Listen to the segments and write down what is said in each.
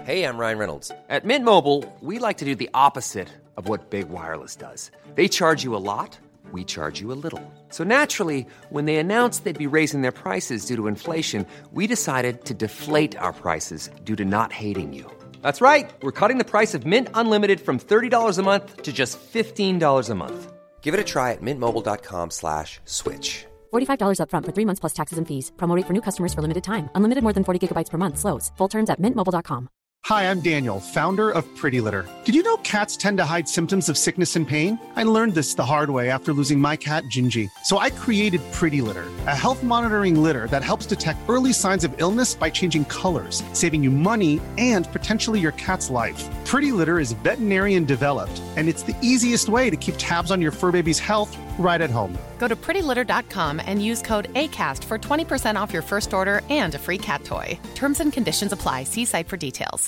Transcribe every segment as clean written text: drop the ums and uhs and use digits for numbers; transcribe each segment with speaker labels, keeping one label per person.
Speaker 1: Hey, I'm Ryan Reynolds. At Mint Mobile, we like to do the opposite of what Big Wireless does. They charge you a lot, we charge you a little. So naturally, when they announced they'd be raising their prices due to inflation, we decided to deflate our prices due to not hating you. That's right. We're cutting the price of Mint Unlimited from $30 a month to just $15 a month. Give it a try at mintmobile.com/switch.
Speaker 2: $45 up front for 3 months plus taxes and fees. Promo rate for new customers for limited time. Unlimited more than 40 gigabytes per month. Slows full terms at mintmobile.com.
Speaker 3: Hi, I'm Daniel, founder of Pretty Litter. Did you know cats tend to hide symptoms of sickness and pain? I learned this the hard way after losing my cat, Gingy. So I created Pretty Litter, a health monitoring litter that helps detect early signs of illness by changing colors, saving you money and potentially your cat's life. Pretty Litter is veterinarian developed, and it's the easiest way to keep tabs on your fur baby's health right at home.
Speaker 4: Go to prettylitter.com and use code ACAST for 20% off your first order and a free cat toy. Terms and conditions apply. See site for details.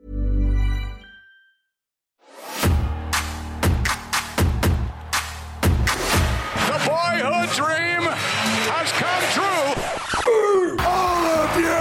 Speaker 5: The boyhood dream has come true.
Speaker 6: All of you,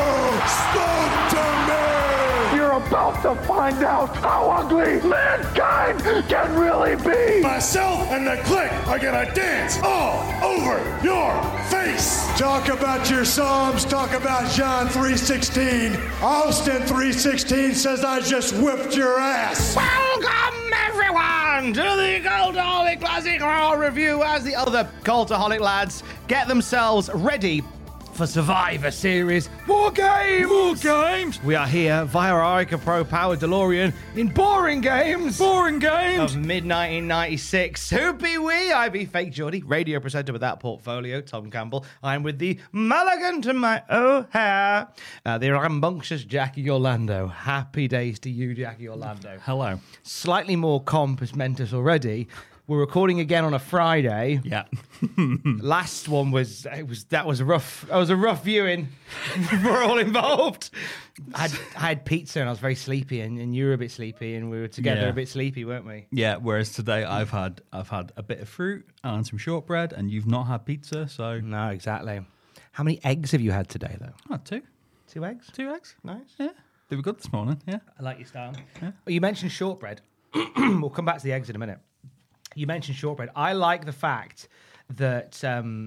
Speaker 6: spoke to me. You're about to find out how ugly mankind can really be. Myself and the clique are gonna dance all over your face. Talk about your Psalms. Talk about John 3:16. Austin 3:16 says I just whipped your ass.
Speaker 7: Welcome, everyone, to the Cultaholic Classic Horror Review as the other Cultaholic lads get themselves ready for Survivor Series War Games!
Speaker 5: War Games!
Speaker 7: We are here via our Ica Pro powered DeLorean in Boring Games!
Speaker 5: Boring Games!
Speaker 7: Of mid-1996. Who be we? I be Fake Geordie, radio presenter with that portfolio, Tom Campbell. I'm with the Mulligan to my O'Hare, the rambunctious Jackie Orlando. Happy days to you, Jackie Orlando.
Speaker 8: Hello.
Speaker 7: Slightly more compos mentis already. We're recording again on a Friday.
Speaker 8: Yeah.
Speaker 7: Last one was a rough viewing for all involved. I had pizza and I was very sleepy, and you were a bit sleepy, and we were together a bit sleepy, weren't we?
Speaker 8: Yeah. Whereas today I've had a bit of fruit and some shortbread, and you've not had pizza, so
Speaker 7: No, exactly. How many eggs have you had today, though?
Speaker 8: oh, two.
Speaker 7: 2 eggs?
Speaker 8: 2 eggs.
Speaker 7: Nice.
Speaker 8: Yeah. They were good this morning. Yeah.
Speaker 7: I like your style.
Speaker 8: Yeah.
Speaker 7: Well, you mentioned shortbread. We'll come back to the eggs in a minute. You mentioned shortbread. I like the fact that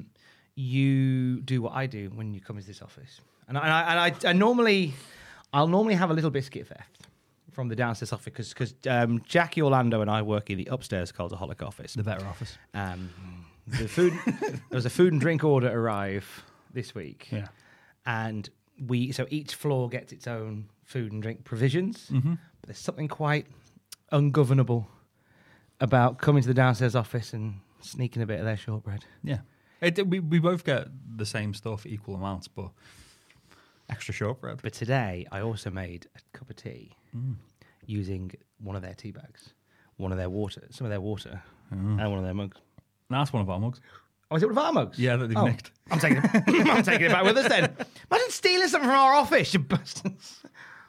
Speaker 7: you do what I do when you come into this office, and I normally have a little biscuit theft from the downstairs office because Jackie Orlando and I work in the upstairs Cultaholic office,
Speaker 8: The better office.
Speaker 7: The food there was a food and drink order arrive this week,
Speaker 8: Yeah.
Speaker 7: and so each floor gets its own food and drink provisions, but there's something quite ungovernable about coming to the downstairs office and sneaking a bit of their shortbread.
Speaker 8: Yeah. We both get the same stuff, equal amounts, but extra shortbread.
Speaker 7: But today, I also made a cup of tea using one of their tea bags, some of their water, and one of their mugs.
Speaker 8: That's one of our mugs.
Speaker 7: Oh, is it one of our mugs?
Speaker 8: Yeah, that they've nicked.
Speaker 7: I'm taking it back with us then. Imagine stealing something from our office, you bastards.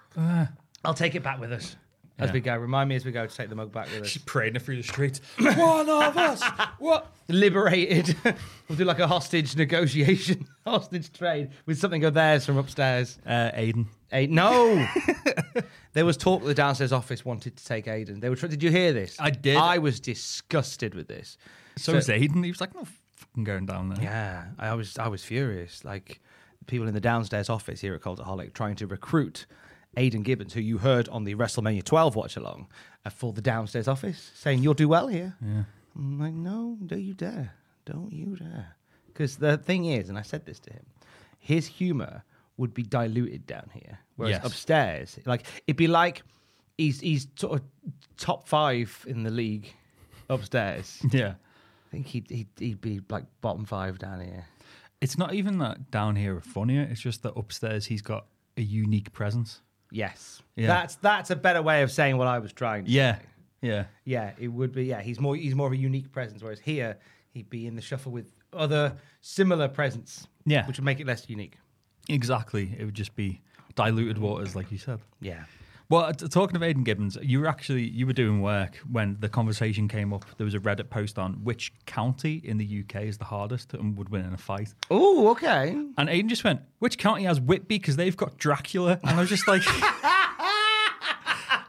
Speaker 7: I'll take it back with us. As we go, remind me as we go to take the mug back with us.
Speaker 8: She's parading it through the streets. One of us. What?
Speaker 7: Liberated. We'll do like a hostage negotiation, hostage trade with something of theirs from upstairs.
Speaker 8: Aiden.
Speaker 7: No. There was talk that the downstairs office wanted to take Aiden. They were. Did you hear this?
Speaker 8: I did.
Speaker 7: I was disgusted with this.
Speaker 8: So was Aiden. He was like, "No, fucking going down there."
Speaker 7: Yeah, I was furious. Like people in the downstairs office here at Cultaholic trying to recruit Aidan Gibbons, who you heard on the WrestleMania 12 watch along, for the downstairs office, saying you'll do well here.
Speaker 8: Yeah.
Speaker 7: I'm like, no, don't you dare. Don't you dare. Because the thing is, and I said this to him, his humour would be diluted down here. Whereas upstairs, like it'd be like he's sort of top 5 in the league upstairs.
Speaker 8: Yeah.
Speaker 7: I think he'd be like bottom 5 down here.
Speaker 8: It's not even that down here are funnier. It's just that upstairs he's got a unique presence.
Speaker 7: Yes.
Speaker 8: Yeah.
Speaker 7: That's a better way of saying what I was trying to say.
Speaker 8: Yeah.
Speaker 7: Yeah, it would be. Yeah, he's more of a unique presence, whereas here he'd be in the shuffle with other similar presence.
Speaker 8: Yeah.
Speaker 7: Which would make it less unique.
Speaker 8: Exactly. It would just be diluted waters, like you said.
Speaker 7: Yeah.
Speaker 8: Well, talking of Aidan Gibbons, you were doing work when the conversation came up. There was a Reddit post on which county in the UK is the hardest and would win in a fight.
Speaker 7: Oh, okay.
Speaker 8: And Aidan just went, which county has Whitby? Because they've got Dracula. And I was just like,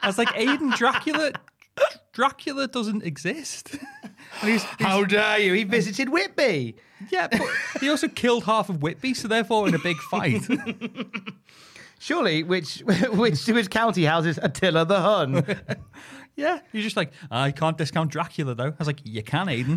Speaker 8: was like, Aiden, Dracula doesn't exist. And he's,
Speaker 7: How dare you? He visited Whitby.
Speaker 8: yeah, but he also killed half of Whitby, so therefore in a big fight.
Speaker 7: Surely, which county houses Attila the Hun?
Speaker 8: Yeah, you're just like, I can't discount Dracula though. I was like, you can, Aiden.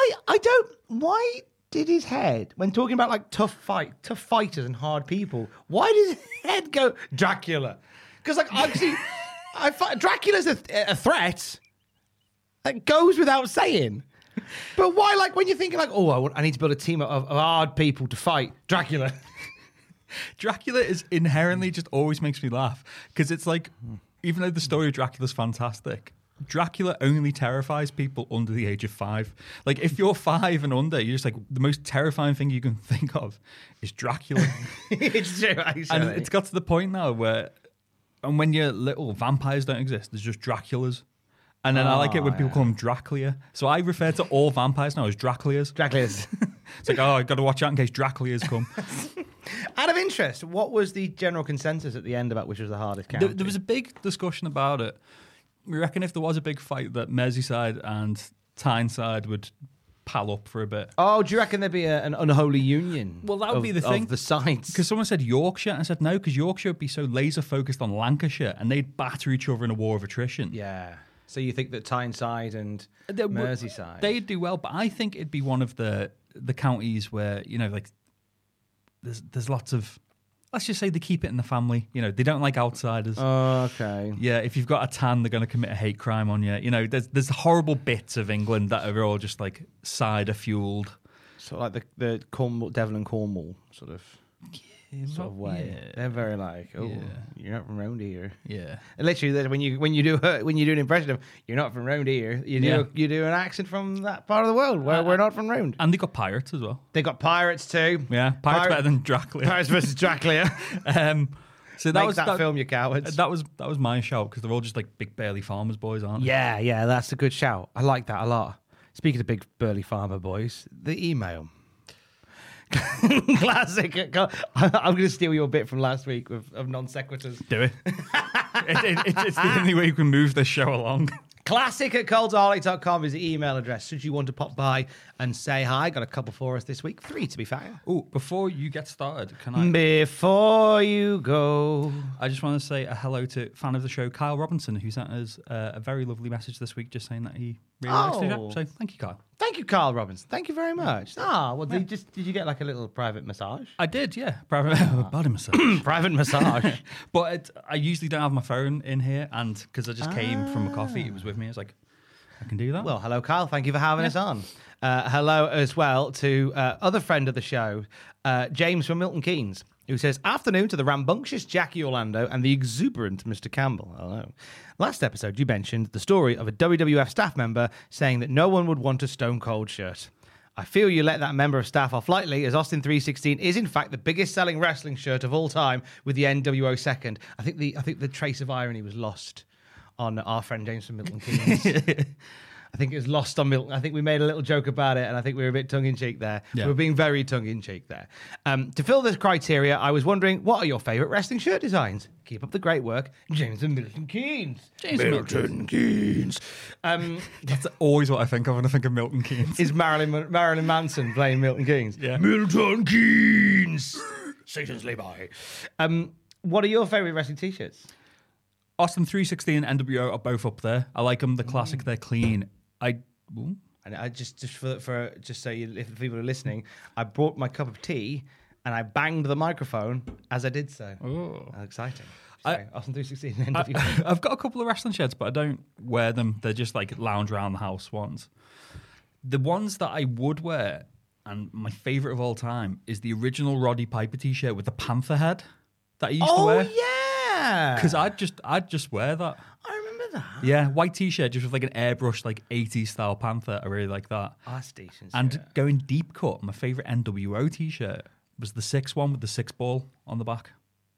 Speaker 7: Why did his head, when talking about like tough fighters and hard people, why did his head go Dracula? Because like actually, Dracula's a threat that goes without saying. But why, like when you're thinking like, I need to build a team of hard people to fight Dracula?
Speaker 8: Dracula is inherently just always makes me laugh because it's like, even though the story of Dracula's fantastic, Dracula only terrifies people under the age of 5. Like, if you're 5 and under, you're just like, the most terrifying thing you can think of is Dracula.
Speaker 7: It's true, actually.
Speaker 8: And it's got to the point now where, and when you're little, vampires don't exist. There's just Draculas. And then I like it when people call them Dracula. So I refer to all vampires now as Draculas.
Speaker 7: Draculas.
Speaker 8: It's like, I've got to watch out in case Draculas come.
Speaker 7: Out of interest, what was the general consensus at the end about which was the hardest county?
Speaker 8: There was a big discussion about it. We reckon if there was a big fight that Merseyside and Tyneside would pal up for a bit.
Speaker 7: Oh, do you reckon there'd be an unholy union?
Speaker 8: Well, that would be the thing.
Speaker 7: Of the sides.
Speaker 8: Because someone said Yorkshire, and I said no, because Yorkshire would be so laser focused on Lancashire, and they'd batter each other in a war of attrition.
Speaker 7: Yeah. So you think that Tyneside and Merseyside?
Speaker 8: They'd do well, but I think it'd be one of the counties where, you know, like, there's lots of, let's just say they keep it in the family. You know, they don't like outsiders.
Speaker 7: Oh, okay.
Speaker 8: Yeah, if you've got a tan, they're going to commit a hate crime on you. You know, there's horrible bits of England that are all just like cider fueled.
Speaker 7: So like the Cornwall, Devon and Cornwall sort of way.
Speaker 8: Yeah.
Speaker 7: They're very like, you're not from around here.
Speaker 8: Yeah.
Speaker 7: And literally, when you do an impression of you're not from around here, you do an accent from that part of the world where we're not from round.
Speaker 8: And they got pirates as well.
Speaker 7: They got pirates too.
Speaker 8: Yeah, pirates better than Dracula.
Speaker 7: Pirates versus Dracula.
Speaker 8: So that
Speaker 7: Make
Speaker 8: was
Speaker 7: that film, you cowards.
Speaker 8: That was my shout because they're all just like big burly farmers boys, aren't they?
Speaker 7: Yeah, that's a good shout. I like that a lot. Speaking of big burly farmer boys, the email. Classic. I'm going to steal your bit from last week of non sequiturs.
Speaker 8: Do it. It's the only way you can move this show along.
Speaker 7: Classic@cultaholic.com is the email address. Should you want to pop by and say hi, got a couple for us this week. 3 to be fair.
Speaker 8: Oh, before you get started, can I?
Speaker 7: Before you go,
Speaker 8: I just want to say a hello to fan of the show, Kyle Robinson, who sent us a very lovely message this week, just saying that he really likes the show. So thank you, Kyle.
Speaker 7: Thank you, Carl Robinson. Thank you very much. Did you get like a little private massage?
Speaker 8: I did, yeah. Private body massage.
Speaker 7: Private massage.
Speaker 8: But I usually don't have my phone in here, and because I just came from a coffee, it was with me. I was like, I can do that.
Speaker 7: Well, hello, Kyle. Thank you for having us on. Hello as well to other friend of the show, James from Milton Keynes, who says, afternoon to the rambunctious Jackie Orlando and the exuberant Mr. Campbell. Hello. Last episode, you mentioned the story of a WWF staff member saying that no one would want a Stone Cold shirt. I feel you let that member of staff off lightly, as Austin 316 is in fact the biggest selling wrestling shirt of all time, with the NWO second. I think the trace of irony was lost on our friend James from Milton Keynes. I think it was lost on Milton. I think we made a little joke about it, and I think we were a bit tongue-in-cheek there.
Speaker 8: Yeah.
Speaker 7: We were being very tongue-in-cheek there. To fill this criteria, I was wondering, what are your favourite wrestling shirt designs? Keep up the great work, James and Milton Keynes. Milton Keynes.
Speaker 8: That's always what I think of when I think of Milton Keynes.
Speaker 7: Is Marilyn Manson playing Milton Keynes?
Speaker 8: Yeah.
Speaker 7: Milton Keynes. Satan's lay-by. What are your favourite wrestling T-shirts?
Speaker 8: Austin 316 and NWO are both up there. I like them. The classic, they're clean.
Speaker 7: And I just so if people are listening, I brought my cup of tea and I banged the microphone as I did so.
Speaker 8: Oh,
Speaker 7: how exciting! Sorry, Austin 316 NWO.
Speaker 8: I've got a couple of wrestling shirts, but I don't wear them. They're just like lounge around the house ones. The ones that I would wear, and my favourite of all time, is the original Roddy Piper T-shirt with the panther head that I used to wear.
Speaker 7: Oh yeah,
Speaker 8: because I'd just wear that.
Speaker 7: I remember that.
Speaker 8: Yeah, white T-shirt just with like an airbrush, like 80s style panther. I really like that.
Speaker 7: Oh, that's decent.
Speaker 8: And going deep cut, my favourite NWO T-shirt was the 6 one with the 6 ball on the back.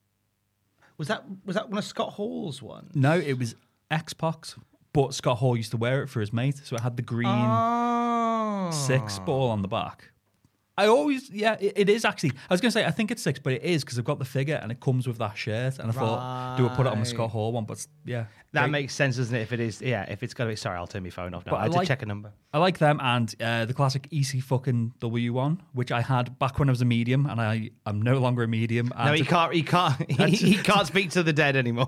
Speaker 7: Was that one of Scott Hall's ones?
Speaker 8: No, it was X-Pac, but Scott Hall used to wear it for his mate, so it had the green 6 ball on the back. I always, it is actually. I was going to say, I think it's 6, but it is because I've got the figure and it comes with that shirt. And I thought, do I put it on the Scott Hall one? But yeah.
Speaker 7: That makes sense, doesn't it? If it is, if it's got to be. Sorry, I'll turn my phone off now.
Speaker 8: But
Speaker 7: I had to check a number.
Speaker 8: I like them and the classic EC W1, which I had back when I was a medium, and I'm no longer a medium.
Speaker 7: No, he can't. He can't speak to the dead anymore.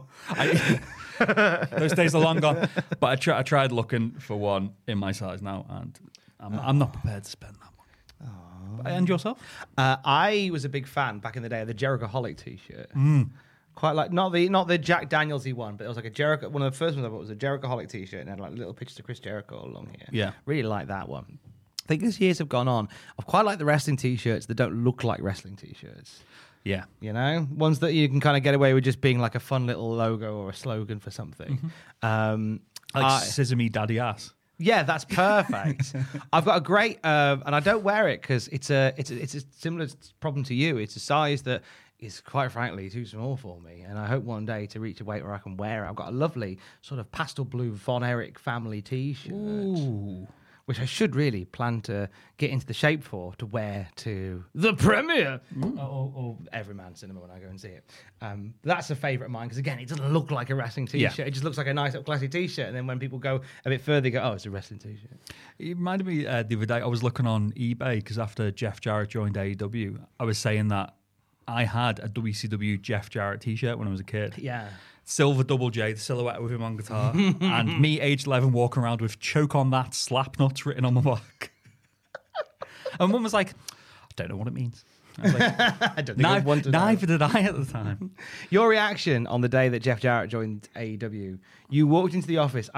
Speaker 8: Those days are long gone. But I tried looking for one in my size now, and I'm not prepared to spend that money. And yourself?
Speaker 7: I was a big fan back in the day of the Jerichoholic T-shirt. Quite like not the Jack Danielsy one, but it was like a Jericho. One of the first ones I bought was a Jerichoholic T-shirt and had like little pictures of Chris Jericho along here.
Speaker 8: Yeah,
Speaker 7: really like that one. I think as years have gone on, I've quite like the wrestling T-shirts that don't look like wrestling T-shirts.
Speaker 8: Yeah,
Speaker 7: you know, ones that you can kind of get away with just being like a fun little logo or a slogan for something.
Speaker 8: Like Sesame Daddy Ass.
Speaker 7: Yeah, that's perfect. I've got a great, and I don't wear it because it's a similar problem to you. It's a size that is quite frankly too small for me, and I hope one day to reach a weight where I can wear it. I've got a lovely sort of pastel blue Von Erich family T-shirt, which I should really plan to get into the shape for to wear to the premiere or Everyman Cinema when I go and see it. That's a favourite of mine because again, it doesn't look like a wrestling T-shirt. It just looks like a nice, classy T-shirt. And then when people go a bit further, they go, "Oh, it's a wrestling T-shirt."
Speaker 8: It reminded me the other day. I was looking on eBay because after Jeff Jarrett joined AEW, I was saying that I had a WCW Jeff Jarrett T-shirt when I was a kid.
Speaker 7: Yeah.
Speaker 8: Silver Double J, the silhouette with him on guitar, and me, aged 11, walking around with "choke on that, slap nuts" written on my back. And Mum was like, "I don't know what it means." I was like,
Speaker 7: I don't think
Speaker 8: neither did I at the time.
Speaker 7: Your reaction on the day that Jeff Jarrett joined AEW, you walked into the office.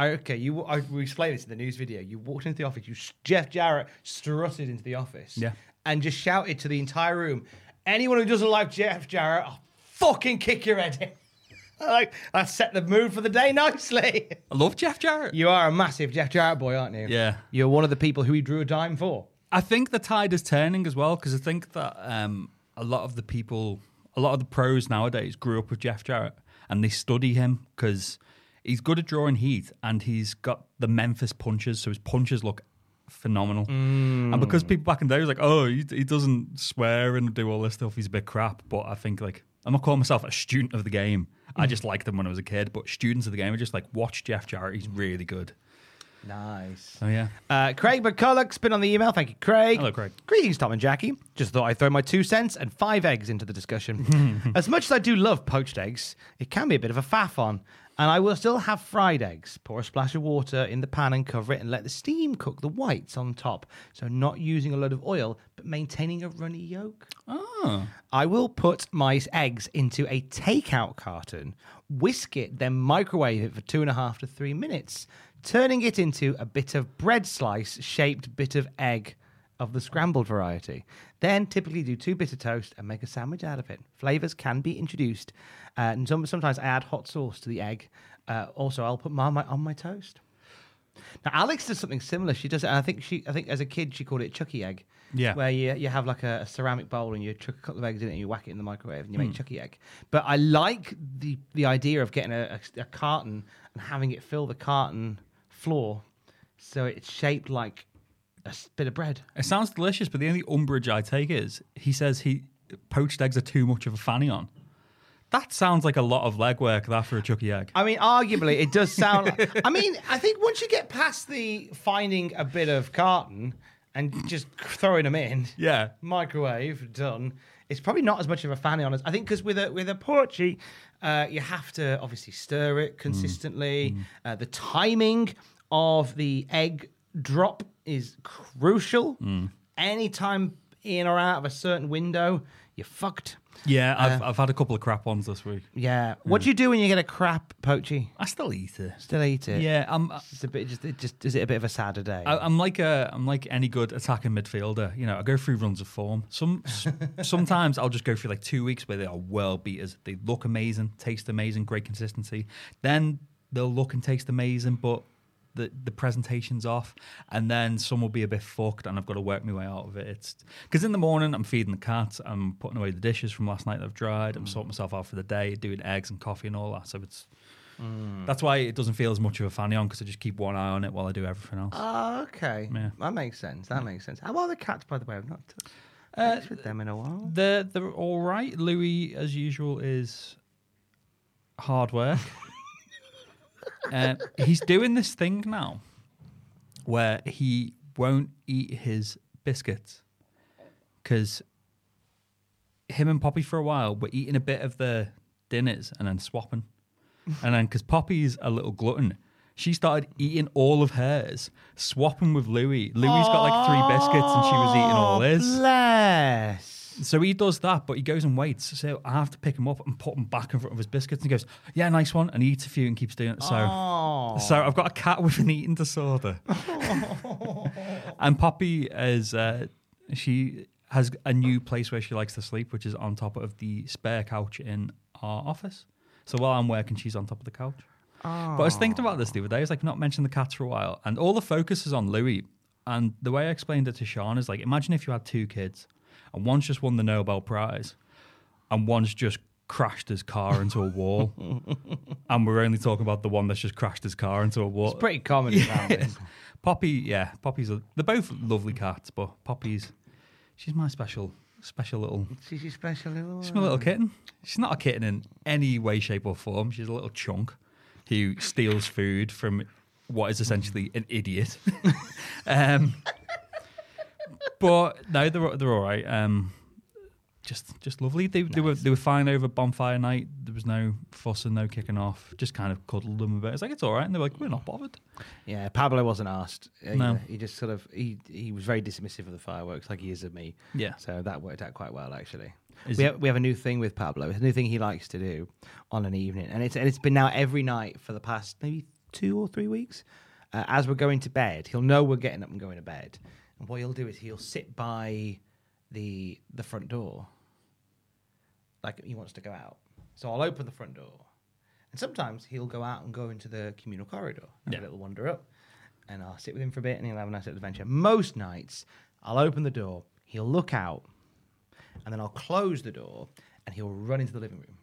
Speaker 7: We explained this in the news video. You walked into the office. Jeff Jarrett strutted into the office, and just shouted to the entire room, "Anyone who doesn't like Jeff Jarrett, I'll fucking kick your head in." Like, I set the mood for the day nicely.
Speaker 8: I love Jeff Jarrett.
Speaker 7: You are a massive Jeff Jarrett boy, aren't you?
Speaker 8: Yeah.
Speaker 7: You're one of the people who he drew a dime for.
Speaker 8: I think the tide is turning as well, because I think that a lot of the pros nowadays grew up with Jeff Jarrett and they study him because he's good at drawing heat and he's got the Memphis punches, so his punches look phenomenal. And because people back in the day was like, "Oh, he doesn't swear and do all this stuff, he's a bit crap," but I think, like, I'm not calling myself a student of the game. I just liked them when I was a kid, but students of the game are just like, watch Jeff Jarrett, he's really good.
Speaker 7: Nice.
Speaker 8: Oh, yeah.
Speaker 7: Craig McCulloch's been on the email. Thank you, Craig.
Speaker 8: Hello, Craig.
Speaker 7: Greetings, Tom and Jackie. Just thought I'd throw my 2 cents and 5 eggs into the discussion. As much as I do love poached eggs, it can be a bit of a faff on. And I will still have fried eggs. Pour a splash of water in the pan and cover it and let the steam cook the whites on top. So not using a load of oil, but maintaining a runny yolk.
Speaker 8: Oh.
Speaker 7: I will put my eggs into a takeout carton, whisk it, then microwave it for 2.5 to 3 minutes, turning it into a bit of bread slice shaped bit of egg of the scrambled variety. Then typically do 2 bits of toast and make a sandwich out of it. Flavors can be introduced. And sometimes I add hot sauce to the egg. Also, I'll put Marmite on my toast. Now, Alex does something similar. She does it. And I think as a kid she called it Chucky egg.
Speaker 8: Yeah.
Speaker 7: Where you have like a ceramic bowl and you chuck a couple of eggs in it and you whack it in the microwave and you make Chucky egg. But I like the idea of getting a carton and having it fill the carton floor so it's shaped like a bit of bread.
Speaker 8: It sounds delicious, but the only umbrage I take is he says poached eggs are too much of a fanny on. That sounds like a lot of legwork, that, for a Chucky egg.
Speaker 7: I mean, arguably, it does sound like... I mean, I think once you get past the finding a bit of carton and just throwing them in, microwave, done, it's probably not as much of a fanny on it. I think because with a porchy, you have to obviously stir it consistently. The timing of the egg drop is crucial. Anytime in or out of a certain window, you're fucked.
Speaker 8: Yeah, I've had a couple of crap ones this week.
Speaker 7: Yeah. What do you do when you get a crap poachy?
Speaker 8: I still eat it.
Speaker 7: Still eat it.
Speaker 8: Yeah,
Speaker 7: it's a bit. Is it a bit of a sadder day?
Speaker 8: I'm like any good attacking midfielder. You know, I go through runs of form. Sometimes I'll just go through like 2 weeks where they are world beaters. They look amazing, taste amazing, great consistency. Then they'll look and taste amazing, but the presentation's off, and then some will be a bit fucked, and I've got to work my way out of it. It's because in the morning I'm feeding the cat, I'm putting away the dishes from last night that I've dried, I'm sorting myself out for the day, doing eggs and coffee and all that. So it's that's why it doesn't feel as much of a fanny on, because I just keep one eye on it while I do everything else.
Speaker 7: Oh, okay.
Speaker 8: Yeah.
Speaker 7: That makes sense. How are the cats, by the way? I've not. with them in a while.
Speaker 8: They're all right. Louis, as usual, is hard work. He's doing this thing now where he won't eat his biscuits because him and Poppy for a while were eating a bit of the dinners and then swapping. And then because Poppy's a little glutton, she started eating all of hers, swapping with Louis. Louis's got like 3 biscuits and she was eating all his.
Speaker 7: Bless.
Speaker 8: So he does that, but he goes and waits. So I have to pick him up and put him back in front of his biscuits. And he goes, yeah, nice one. And he eats a few and keeps doing it. So I've got a cat with an eating disorder. And Poppy is, she has a new place where she likes to sleep, which is on top of the spare couch in our office. So while I'm working, she's on top of the couch. But I was thinking about this the other day. I was like, not mentioning the cats for a while. And all the focus is on Louis. And the way I explained it to Sean is like, imagine if you had 2 kids and one's just won the Nobel Prize and one's just crashed his car into a wall. And we're only talking about the one that's just crashed his car into a wall.
Speaker 7: It's pretty common in families.
Speaker 8: Poppy's they're both lovely cats, but she's my special little...
Speaker 7: She's your special little...
Speaker 8: She's my little kitten. She's not a kitten in any way, shape or form. She's a little chunk who steals food from what is essentially an idiot. But no, they're all right. Just lovely. They were fine over bonfire night. There was no fuss and no kicking off. Just kind of cuddled them a bit. It's like, it's all right. And they were like, we're not bothered.
Speaker 7: Yeah, Pablo wasn't asked.
Speaker 8: No.
Speaker 7: He just sort of he was very dismissive of the fireworks, like he is of me.
Speaker 8: Yeah.
Speaker 7: So that worked out quite well, actually.
Speaker 8: Is
Speaker 7: We have a new thing with Pablo. It's a new thing he likes to do on an evening, and it's been now every night for the past maybe 2 or 3 weeks. As we're going to bed, he'll know we're getting up and going to bed, and what he'll do is he'll sit by the front door, like he wants to go out. So I'll open the front door, and sometimes he'll go out and go into the communal corridor, have a little wander up, and I'll sit with him for a bit, and he'll have a nice little adventure. Most nights, I'll open the door, he'll look out, and then I'll close the door, and he'll run into the living room.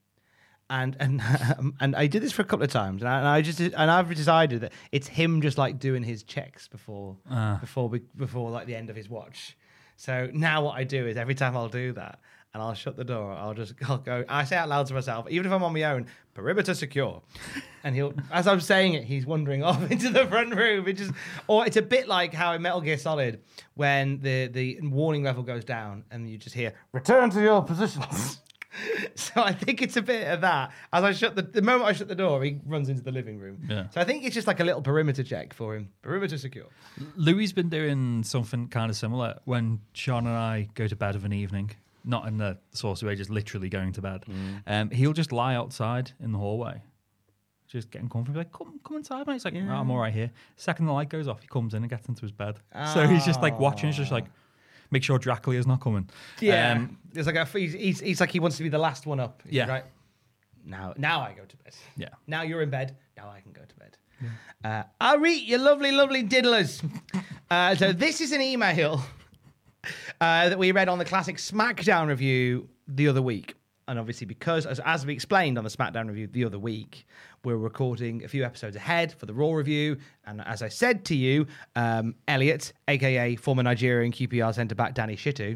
Speaker 7: And I did this for a couple of times, and I've decided that it's him just like doing his checks before like the end of his watch. So now what I do is every time I'll do that, and I'll shut the door, I'll go. I say out loud to myself, even if I'm on my own, perimeter secure. And he'll, as I'm saying it, he's wandering off into the front room. It's a bit like how in Metal Gear Solid, when the warning level goes down, and you just hear return to your positions. So I think it's a bit of that. As the moment I shut the door, he runs into the living room.
Speaker 8: Yeah.
Speaker 7: So I think it's just like a little perimeter check for him. Perimeter secure.
Speaker 8: Louis been doing something kind of similar when Sean and I go to bed of an evening. Not in the sort of way, just literally going to bed. He'll just lie outside in the hallway, just getting comfy. Like, come inside, mate. It's like, oh, I'm all right here. Second the light goes off, he comes in and gets into his bed. So he's just like watching. He's just like, make sure Dracula's not coming.
Speaker 7: Yeah, it's like he's like he wants to be the last one up.
Speaker 8: Yeah.
Speaker 7: Right. Now I go to bed.
Speaker 8: Yeah.
Speaker 7: Now you're in bed. Now I can go to bed. Yeah. I'll read you lovely diddlers. So this is an email that we read on the classic SmackDown review the other week. And obviously because, as we explained on the SmackDown review the other week, we're recording a few episodes ahead for the Raw review. And as I said to you, Elliot, a.k.a. former Nigerian QPR centre-back Danny Shittu.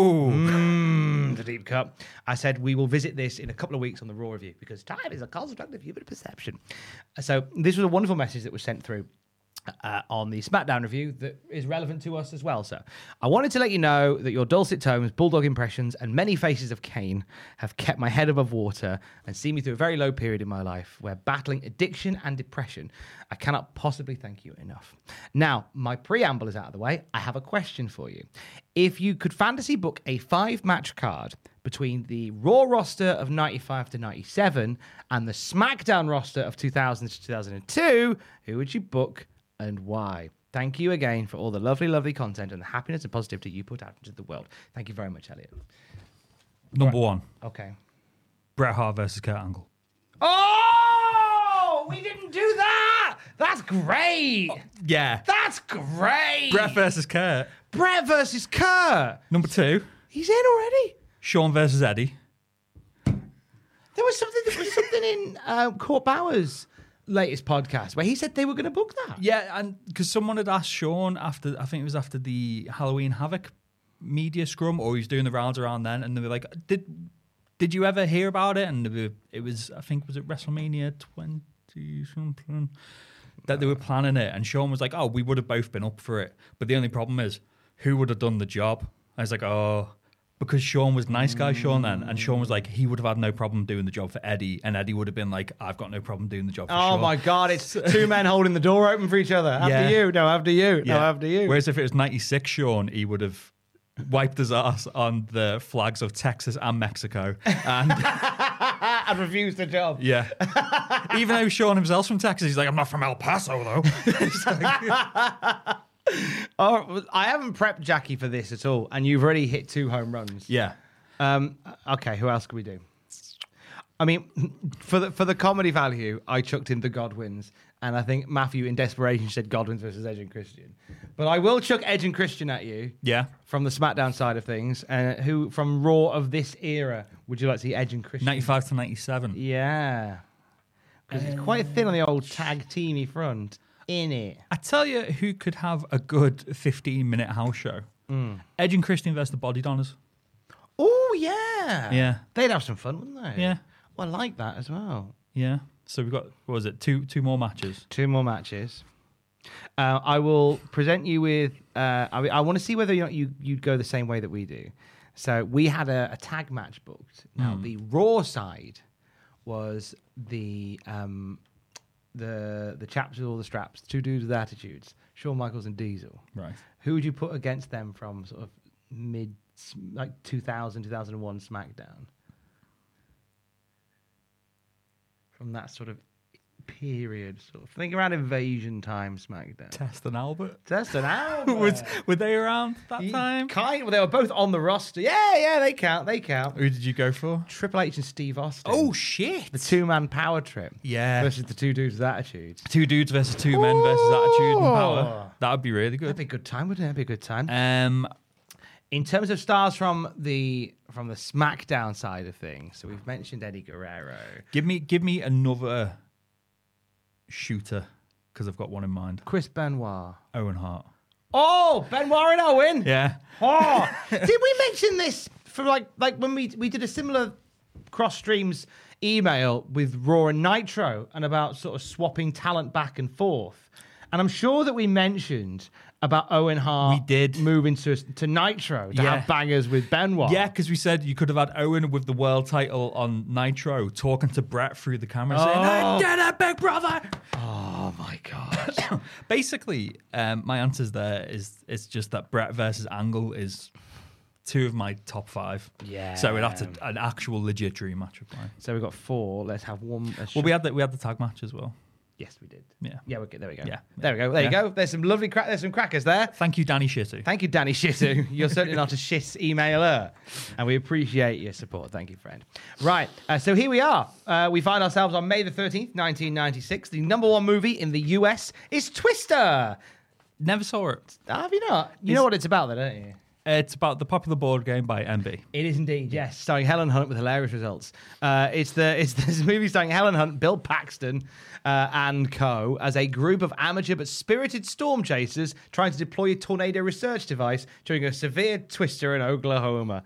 Speaker 7: The deep cut. I said we will visit this in a couple of weeks on the Raw review because time is a construct of human perception. So this was a wonderful message that was sent through on the SmackDown review that is relevant to us as well. So I wanted to let you know that your dulcet tones, bulldog impressions, and many faces of Kane have kept my head above water and seen me through a very low period in my life where battling addiction and depression. I cannot possibly thank you enough. Now, my preamble is out of the way. I have a question for you. If you could fantasy book a 5-match card between the Raw roster of 95 to 97 and the SmackDown roster of 2000 to 2002, who would you book and why? Thank you again for all the lovely content and the happiness and positivity you put out into the world. Thank you very much, Elliot.
Speaker 8: Number one.
Speaker 7: Okay.
Speaker 8: Bret Hart versus Kurt Angle.
Speaker 7: Oh, we didn't do that. That's great.
Speaker 8: Yeah.
Speaker 7: That's great.
Speaker 8: Bret versus Kurt.
Speaker 7: Bret versus Kurt.
Speaker 8: Number 2.
Speaker 7: He's in already.
Speaker 8: Sean versus Eddie.
Speaker 7: There was something in Court Bauer's latest podcast where he said they were going to book that.
Speaker 8: Yeah, and because someone had asked Sean after, I think it was after the Halloween Havoc media scrum, or he was doing the rounds around then, and they were like, "Did you ever hear about it?" And it was, I think, was it WrestleMania 20 something that they were planning it, and Sean was like, "Oh, we would have both been up for it, but the only problem is, who would have done the job?" I was like, "Oh." Because Sean was nice guy Sean then, and Sean was like, he would have had no problem doing the job for Eddie, and Eddie would have been like, I've got no problem doing the job for Sean.
Speaker 7: Oh my God, it's two men holding the door open for each other. After you, no, after you, no, after you.
Speaker 8: Whereas if it was 96 Sean, he would have wiped his ass on the flags of Texas and Mexico and
Speaker 7: and refused the job.
Speaker 8: Yeah. Even though Sean himself's from Texas, he's like, I'm not from El Paso though.
Speaker 7: Oh, I haven't prepped Jackie for this at all, and you've already hit 2 home runs.
Speaker 8: Yeah.
Speaker 7: Okay, who else can we do? I mean, for the comedy value, I chucked in the Godwins, and I think Matthew, in desperation, said Godwins versus Edge and Christian. But I will chuck Edge and Christian at you.
Speaker 8: Yeah.
Speaker 7: From the SmackDown side of things, who from Raw of this era would you like to see Edge and Christian?
Speaker 8: 95 to 97.
Speaker 7: Yeah, because it's quite thin on the old tag teamy front. In it.
Speaker 8: I tell you who could have a good 15-minute house show. Edge and Christian versus the Body Donners.
Speaker 7: Oh, yeah.
Speaker 8: Yeah.
Speaker 7: They'd have some fun, wouldn't they?
Speaker 8: Yeah.
Speaker 7: Well, I like that as well.
Speaker 8: Yeah. So we've got, what was it, two more matches?
Speaker 7: 2 more matches. I will present you with, I want to see whether or not you'd go the same way that we do. So we had a tag match booked. Now, the Raw side was the chaps with all the straps, 2 dudes with attitudes, Shawn Michaels and Diesel.
Speaker 8: Right.
Speaker 7: Who would you put against them from sort of mid, like 2000, 2001 SmackDown? From that sort of period, sort of. Think around Invasion time SmackDown.
Speaker 8: Test and Albert.
Speaker 7: Test and Albert.
Speaker 8: Were they around that time?
Speaker 7: Well, they were both on the roster. Yeah, they count.
Speaker 8: Who did you go for?
Speaker 7: Triple H and Steve Austin.
Speaker 8: Oh, shit.
Speaker 7: The 2-man power trip.
Speaker 8: Yeah.
Speaker 7: Versus the 2 dudes with attitudes.
Speaker 8: 2 dudes versus 2 men versus attitude and power. That would be really good.
Speaker 7: That'd be a good time, wouldn't it? That'd be a good time. In terms of stars from the SmackDown side of things, so we've mentioned Eddie Guerrero.
Speaker 8: Give me another shooter, because I've got one in mind.
Speaker 7: Chris Benoit.
Speaker 8: Owen Hart.
Speaker 7: Oh, Benoit and Owen.
Speaker 8: Yeah.
Speaker 7: Oh, did we mention this for like when we did a similar cross streams email with Raw and Nitro and about sort of swapping talent back and forth? And I'm sure that we mentioned about Owen Hart.
Speaker 8: We did.
Speaker 7: Moving to Nitro to have bangers with Benoit.
Speaker 8: Yeah, because we said you could have had Owen with the world title on Nitro talking to Brett through the camera saying, I did it, big brother.
Speaker 7: Oh, my God.
Speaker 8: Basically, my answers there it's just that Brett versus Angle is 2 of my top 5.
Speaker 7: Yeah.
Speaker 8: So that's an actual legit dream match of mine.
Speaker 7: So we've got 4. Let's have one.
Speaker 8: Well, we had the tag match as well.
Speaker 7: Yes, we did.
Speaker 8: Yeah.
Speaker 7: Yeah, there we go.
Speaker 8: Yeah.
Speaker 7: There we go. There you go. There's some lovely there's some crackers there.
Speaker 8: Thank you, Danny Shittu.
Speaker 7: Thank you, Danny Shittu. You're certainly not a shit emailer. And we appreciate your support. Thank you, friend. Right. So here we are. We find ourselves on May the 13th, 1996. The number 1 movie in the US is Twister.
Speaker 8: Never saw it.
Speaker 7: Have you not? You know what it's about, though, don't you?
Speaker 8: It's about the popular board game by MB.
Speaker 7: It is indeed, yes. Starring Helen Hunt with hilarious results. It's this movie starring Helen Hunt, Bill Paxton, and co. as a group of amateur but spirited storm chasers trying to deploy a tornado research device during a severe twister in Oklahoma.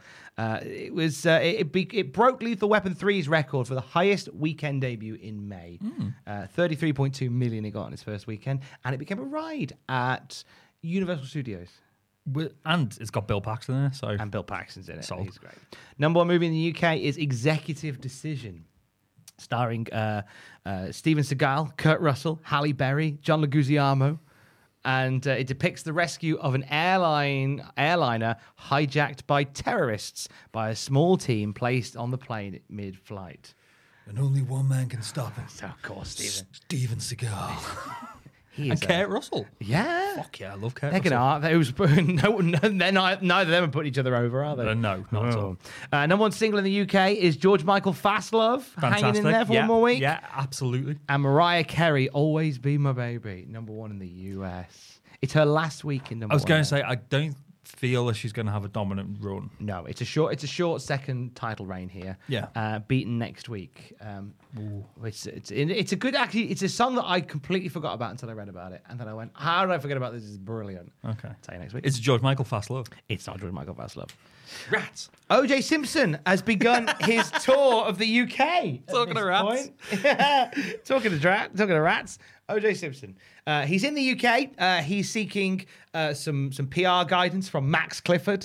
Speaker 7: It broke Lethal Weapon 3's record for the highest weekend debut in May. 33.2 million it got on its first weekend, and it became a ride at Universal Studios.
Speaker 8: And it's got Bill Paxton in it.
Speaker 7: And Bill Paxton's in it.
Speaker 8: Sold.
Speaker 7: He's great. Number 1 movie in the UK is Executive Decision, starring Steven Seagal, Kurt Russell, Halle Berry, John Leguizamo. And it depicts the rescue of an airliner hijacked by terrorists by a small team placed on the plane mid-flight.
Speaker 8: And only one man can stop it.
Speaker 7: So, of course,
Speaker 8: Steven Seagal.
Speaker 7: And
Speaker 8: Kurt Russell.
Speaker 7: Yeah.
Speaker 8: Fuck yeah, I love Kurt
Speaker 7: They're
Speaker 8: Russell.
Speaker 7: neither of them are putting each other over, are they?
Speaker 8: No, not at all.
Speaker 7: Number 1 single in the UK is George Michael Fastlove, hanging in there for one more week.
Speaker 8: Yeah, absolutely.
Speaker 7: And Mariah Carey, Always Be My Baby, number 1 in the US. It's her last week in number 1.
Speaker 8: I was going to say, I don't feel that she's going to have a dominant run.
Speaker 7: No, it's a short second title reign here.
Speaker 8: Yeah.
Speaker 7: Beaten next week. It's a good, actually, it's a song that I completely forgot about until I read about it. And then I went, how did I forget about this? This is brilliant.
Speaker 8: Okay.
Speaker 7: Tell you next week.
Speaker 8: It's George Michael Fast Love.
Speaker 7: It's not George Michael Fast Love.
Speaker 8: Rats.
Speaker 7: OJ Simpson has begun his tour of the UK.
Speaker 8: Talking to rats.
Speaker 7: Talking to rats. OJ Simpson. He's in the UK. He's seeking some PR guidance from Max Clifford.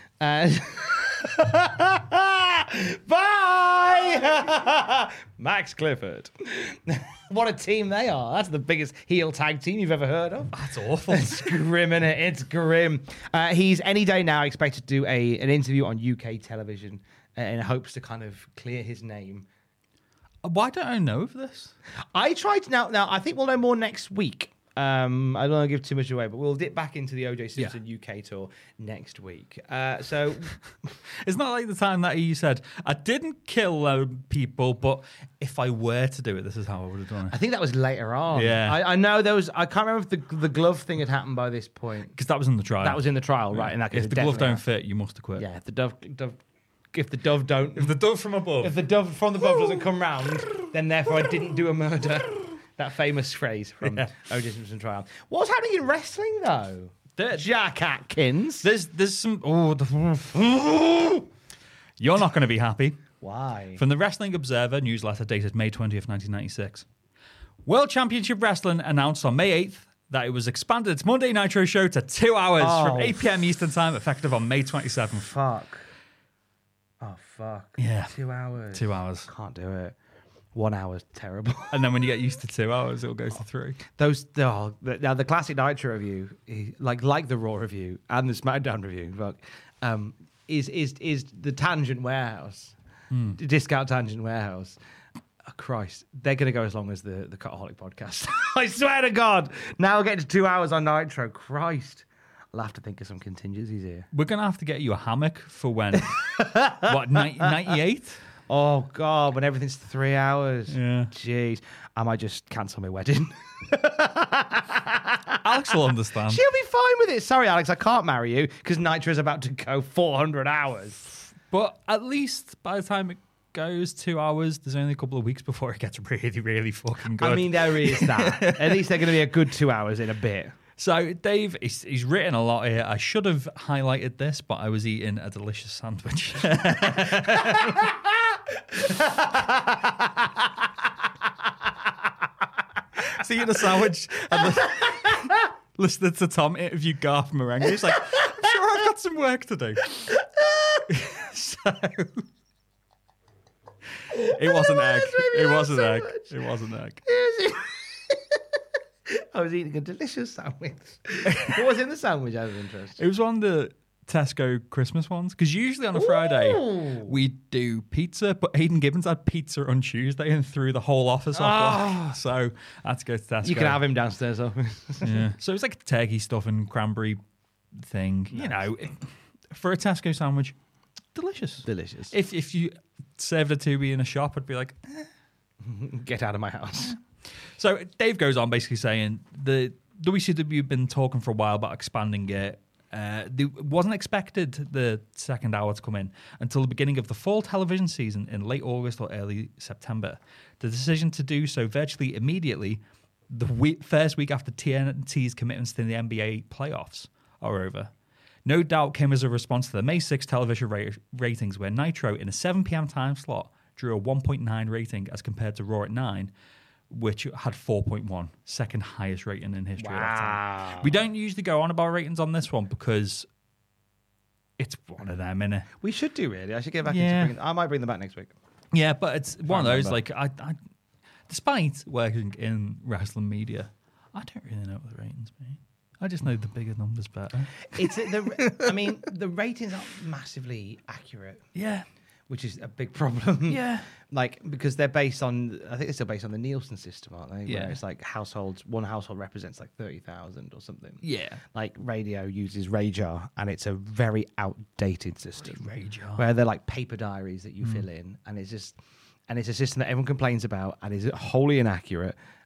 Speaker 7: Bye! Max Clifford. What a team they are. That's the biggest heel tag team you've ever heard of.
Speaker 8: That's awful.
Speaker 7: It's grim, isn't it? It's grim. He's any day now expected to do an interview on UK television in hopes to kind of clear his name.
Speaker 8: Why don't I know of this?
Speaker 7: I tried to now I think we'll know more next week. I don't want to give too much away, but we'll dip back into the OJ Simpson UK tour next week. So
Speaker 8: it's not like the time that he said, I didn't kill people, but if I were to do it, this is how I would have done it.
Speaker 7: I think that was later on.
Speaker 8: Yeah.
Speaker 7: I know there was, I can't remember if the glove thing had happened by this point.
Speaker 8: Because that was in the trial.
Speaker 7: That was in the trial, right? In that case,
Speaker 8: if the glove don't fit, you must acquit.
Speaker 7: Yeah, if the dove don't...
Speaker 8: If the dove from above.
Speaker 7: If the dove from above doesn't come round, then therefore I didn't do a murder. That famous phrase from O.J. Simpson trial. What's happening in wrestling, though? Jack Atkins.
Speaker 8: There's some... You're not going to be happy.
Speaker 7: Why?
Speaker 8: From the Wrestling Observer newsletter dated May 20th, 1996. World Championship Wrestling announced on May 8th that it was expanded its Monday Nitro show to 2 hours from 8 p.m. Eastern Time, effective on May 27th.
Speaker 7: Fuck. Oh, fuck.
Speaker 8: Yeah.
Speaker 7: 2 hours.
Speaker 8: 2 hours.
Speaker 7: Can't do it. 1 hour's terrible.
Speaker 8: And then when you get used to 2 hours, it'll go to 3.
Speaker 7: Now the classic Nitro review, like the Raw review and the SmackDown review, is the Tangent Warehouse, Discount Tangent Warehouse. Oh, Christ, they're going to go as long as the Cutaholic podcast. I swear to God. Now we're getting to 2 hours on Nitro. Christ. I'll have to think of some contingencies here.
Speaker 8: We're going to have to get you a hammock for when, what, 98?
Speaker 7: Oh, God, when everything's 3 hours.
Speaker 8: Yeah.
Speaker 7: Jeez. I might just cancel my wedding.
Speaker 8: Alex will understand.
Speaker 7: She'll be fine with it. Sorry, Alex, I can't marry you because Nitro's about to go 400 hours.
Speaker 8: But at least by the time it goes 2 hours, there's only a couple of weeks before it gets really, really fucking good.
Speaker 7: I mean, there is that. At least they're going to be a good 2 hours in a bit.
Speaker 8: So, Dave, he's written a lot here. I should have highlighted this, but I was eating a delicious sandwich. So, eating a sandwich and listening to Tom interview Garth Marenghi. He's like, I'm sure I've got some work to do. So, it was an egg. It was an egg. It was an egg.
Speaker 7: I was eating a delicious sandwich. What was in the sandwich, out of interest?
Speaker 8: It was one of the Tesco Christmas ones. Because usually on a Friday, we do pizza. But Hayden Gibbons had pizza on Tuesday and threw the whole office off. So I had to go to Tesco.
Speaker 7: You can have him downstairs, though.
Speaker 8: Yeah. So it was like a turkey stuff and cranberry thing. Nice. You know, for a Tesco sandwich, delicious.
Speaker 7: Delicious.
Speaker 8: If you served a Tubi in a shop, I'd be like,
Speaker 7: get out of my house.
Speaker 8: So Dave goes on basically saying the WCW have been talking for a while about expanding it. It wasn't expected the second hour to come in until the beginning of the fall television season in late August or early September. The decision to do so virtually immediately, the first week after TNT's commitments to the NBA playoffs are over, no doubt came as a response to the May 6 television ratings, where Nitro in a 7 p.m. time slot drew a 1.9 rating as compared to Raw at 9, which had 4.1, second highest rating in history. Wow. At that time. We don't usually go on about ratings on this one because it's one of them, innit?
Speaker 7: We should do, really. I should get back into I might bring them back next week.
Speaker 8: Yeah, but it's one of those, like, I despite working in wrestling media, I don't really know what the ratings mean. I just know the bigger numbers better.
Speaker 7: The ratings aren't massively accurate.
Speaker 8: Yeah.
Speaker 7: Which is a big problem.
Speaker 8: Yeah.
Speaker 7: Like, because they're based on, I think they're still based on the Nielsen system, aren't they?
Speaker 8: Yeah.
Speaker 7: Where it's like one household represents like 30,000 or something.
Speaker 8: Yeah.
Speaker 7: Like radio uses Radar, and it's a very outdated system.
Speaker 8: Radar.
Speaker 7: Where they're like paper diaries that you fill in, and it's a system that everyone complains about and is wholly inaccurate.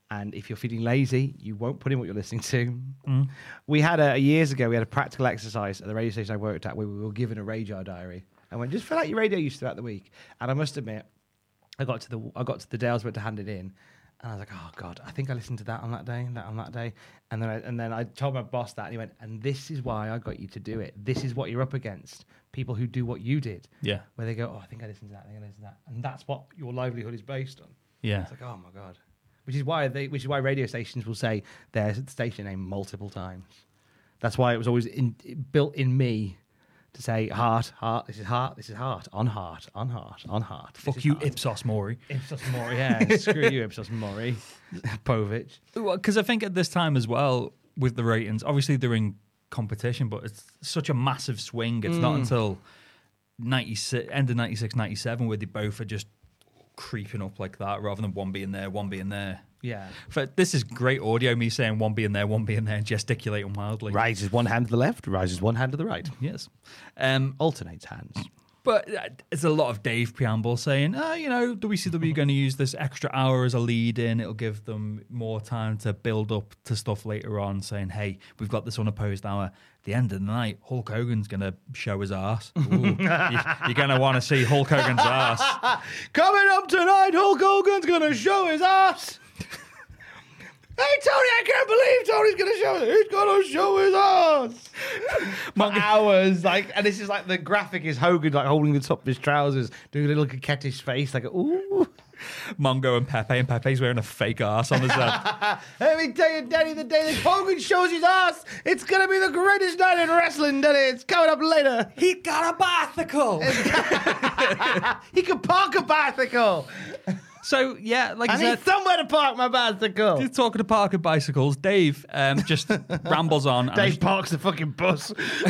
Speaker 7: And if you're feeling lazy, you won't put in what you're listening to. We had years ago, we had a practical exercise at the radio station I worked at where we were given a radio diary. And went, just fill out your radio use throughout the week. And I must admit, I got to the day I was about to hand it in, and I was like, oh God, I think I listened to that on that day, and then I told my boss that, and he went, and this is why I got you to do it. This is what you're up against. People who do what you did.
Speaker 8: Yeah.
Speaker 7: Where they go, oh, I think I listened to that, and that's what your livelihood is based on.
Speaker 8: Yeah.
Speaker 7: It's like, oh my God. Which is why radio stations will say their station name multiple times. That's why it was always built in me to say heart, this is heart, on heart.
Speaker 8: Fuck you, Ipsos Mori.
Speaker 7: Ipsos Mori, yeah. Screw you, Ipsos Mori. Povich.
Speaker 8: Because I think at this time as well, with the ratings, obviously they're in competition, but it's such a massive swing. It's not until end of 96, 97 where they both are just creeping up like that rather than one being there.
Speaker 7: Yeah.
Speaker 8: But this is great audio, me saying one being there, and gesticulating wildly.
Speaker 7: Raises one hand to the left, rises one hand to the right.
Speaker 8: Yes.
Speaker 7: Alternates hands.
Speaker 8: But it's a lot of Dave preamble saying, WCW going to use this extra hour as a lead in. It'll give them more time to build up to stuff later on, saying, hey, we've got this unopposed hour. At the end of the night, Hulk Hogan's going to show his ass. You're going to want to see Hulk Hogan's ass.
Speaker 7: Coming up tonight, Hulk Hogan's going to show his ass. Hey, Tony, I can't believe Tony's going to show it. He's going to show his ass. For hours. And this is like the graphic is Hogan holding the top of his trousers, doing a little coquettish face, ooh.
Speaker 8: Mongo and Pepe's wearing a fake ass on his head.
Speaker 7: Let me tell you, Danny, the day that Hogan shows his ass, it's going to be the greatest night in wrestling, Danny. It's coming up later.
Speaker 8: He got a bicycle.
Speaker 7: He can park a bicycle.
Speaker 8: So, yeah,
Speaker 7: I need somewhere to park my bicycle.
Speaker 8: You're talking to parking bicycles. Dave just rambles on.
Speaker 7: Dave parks the fucking bus.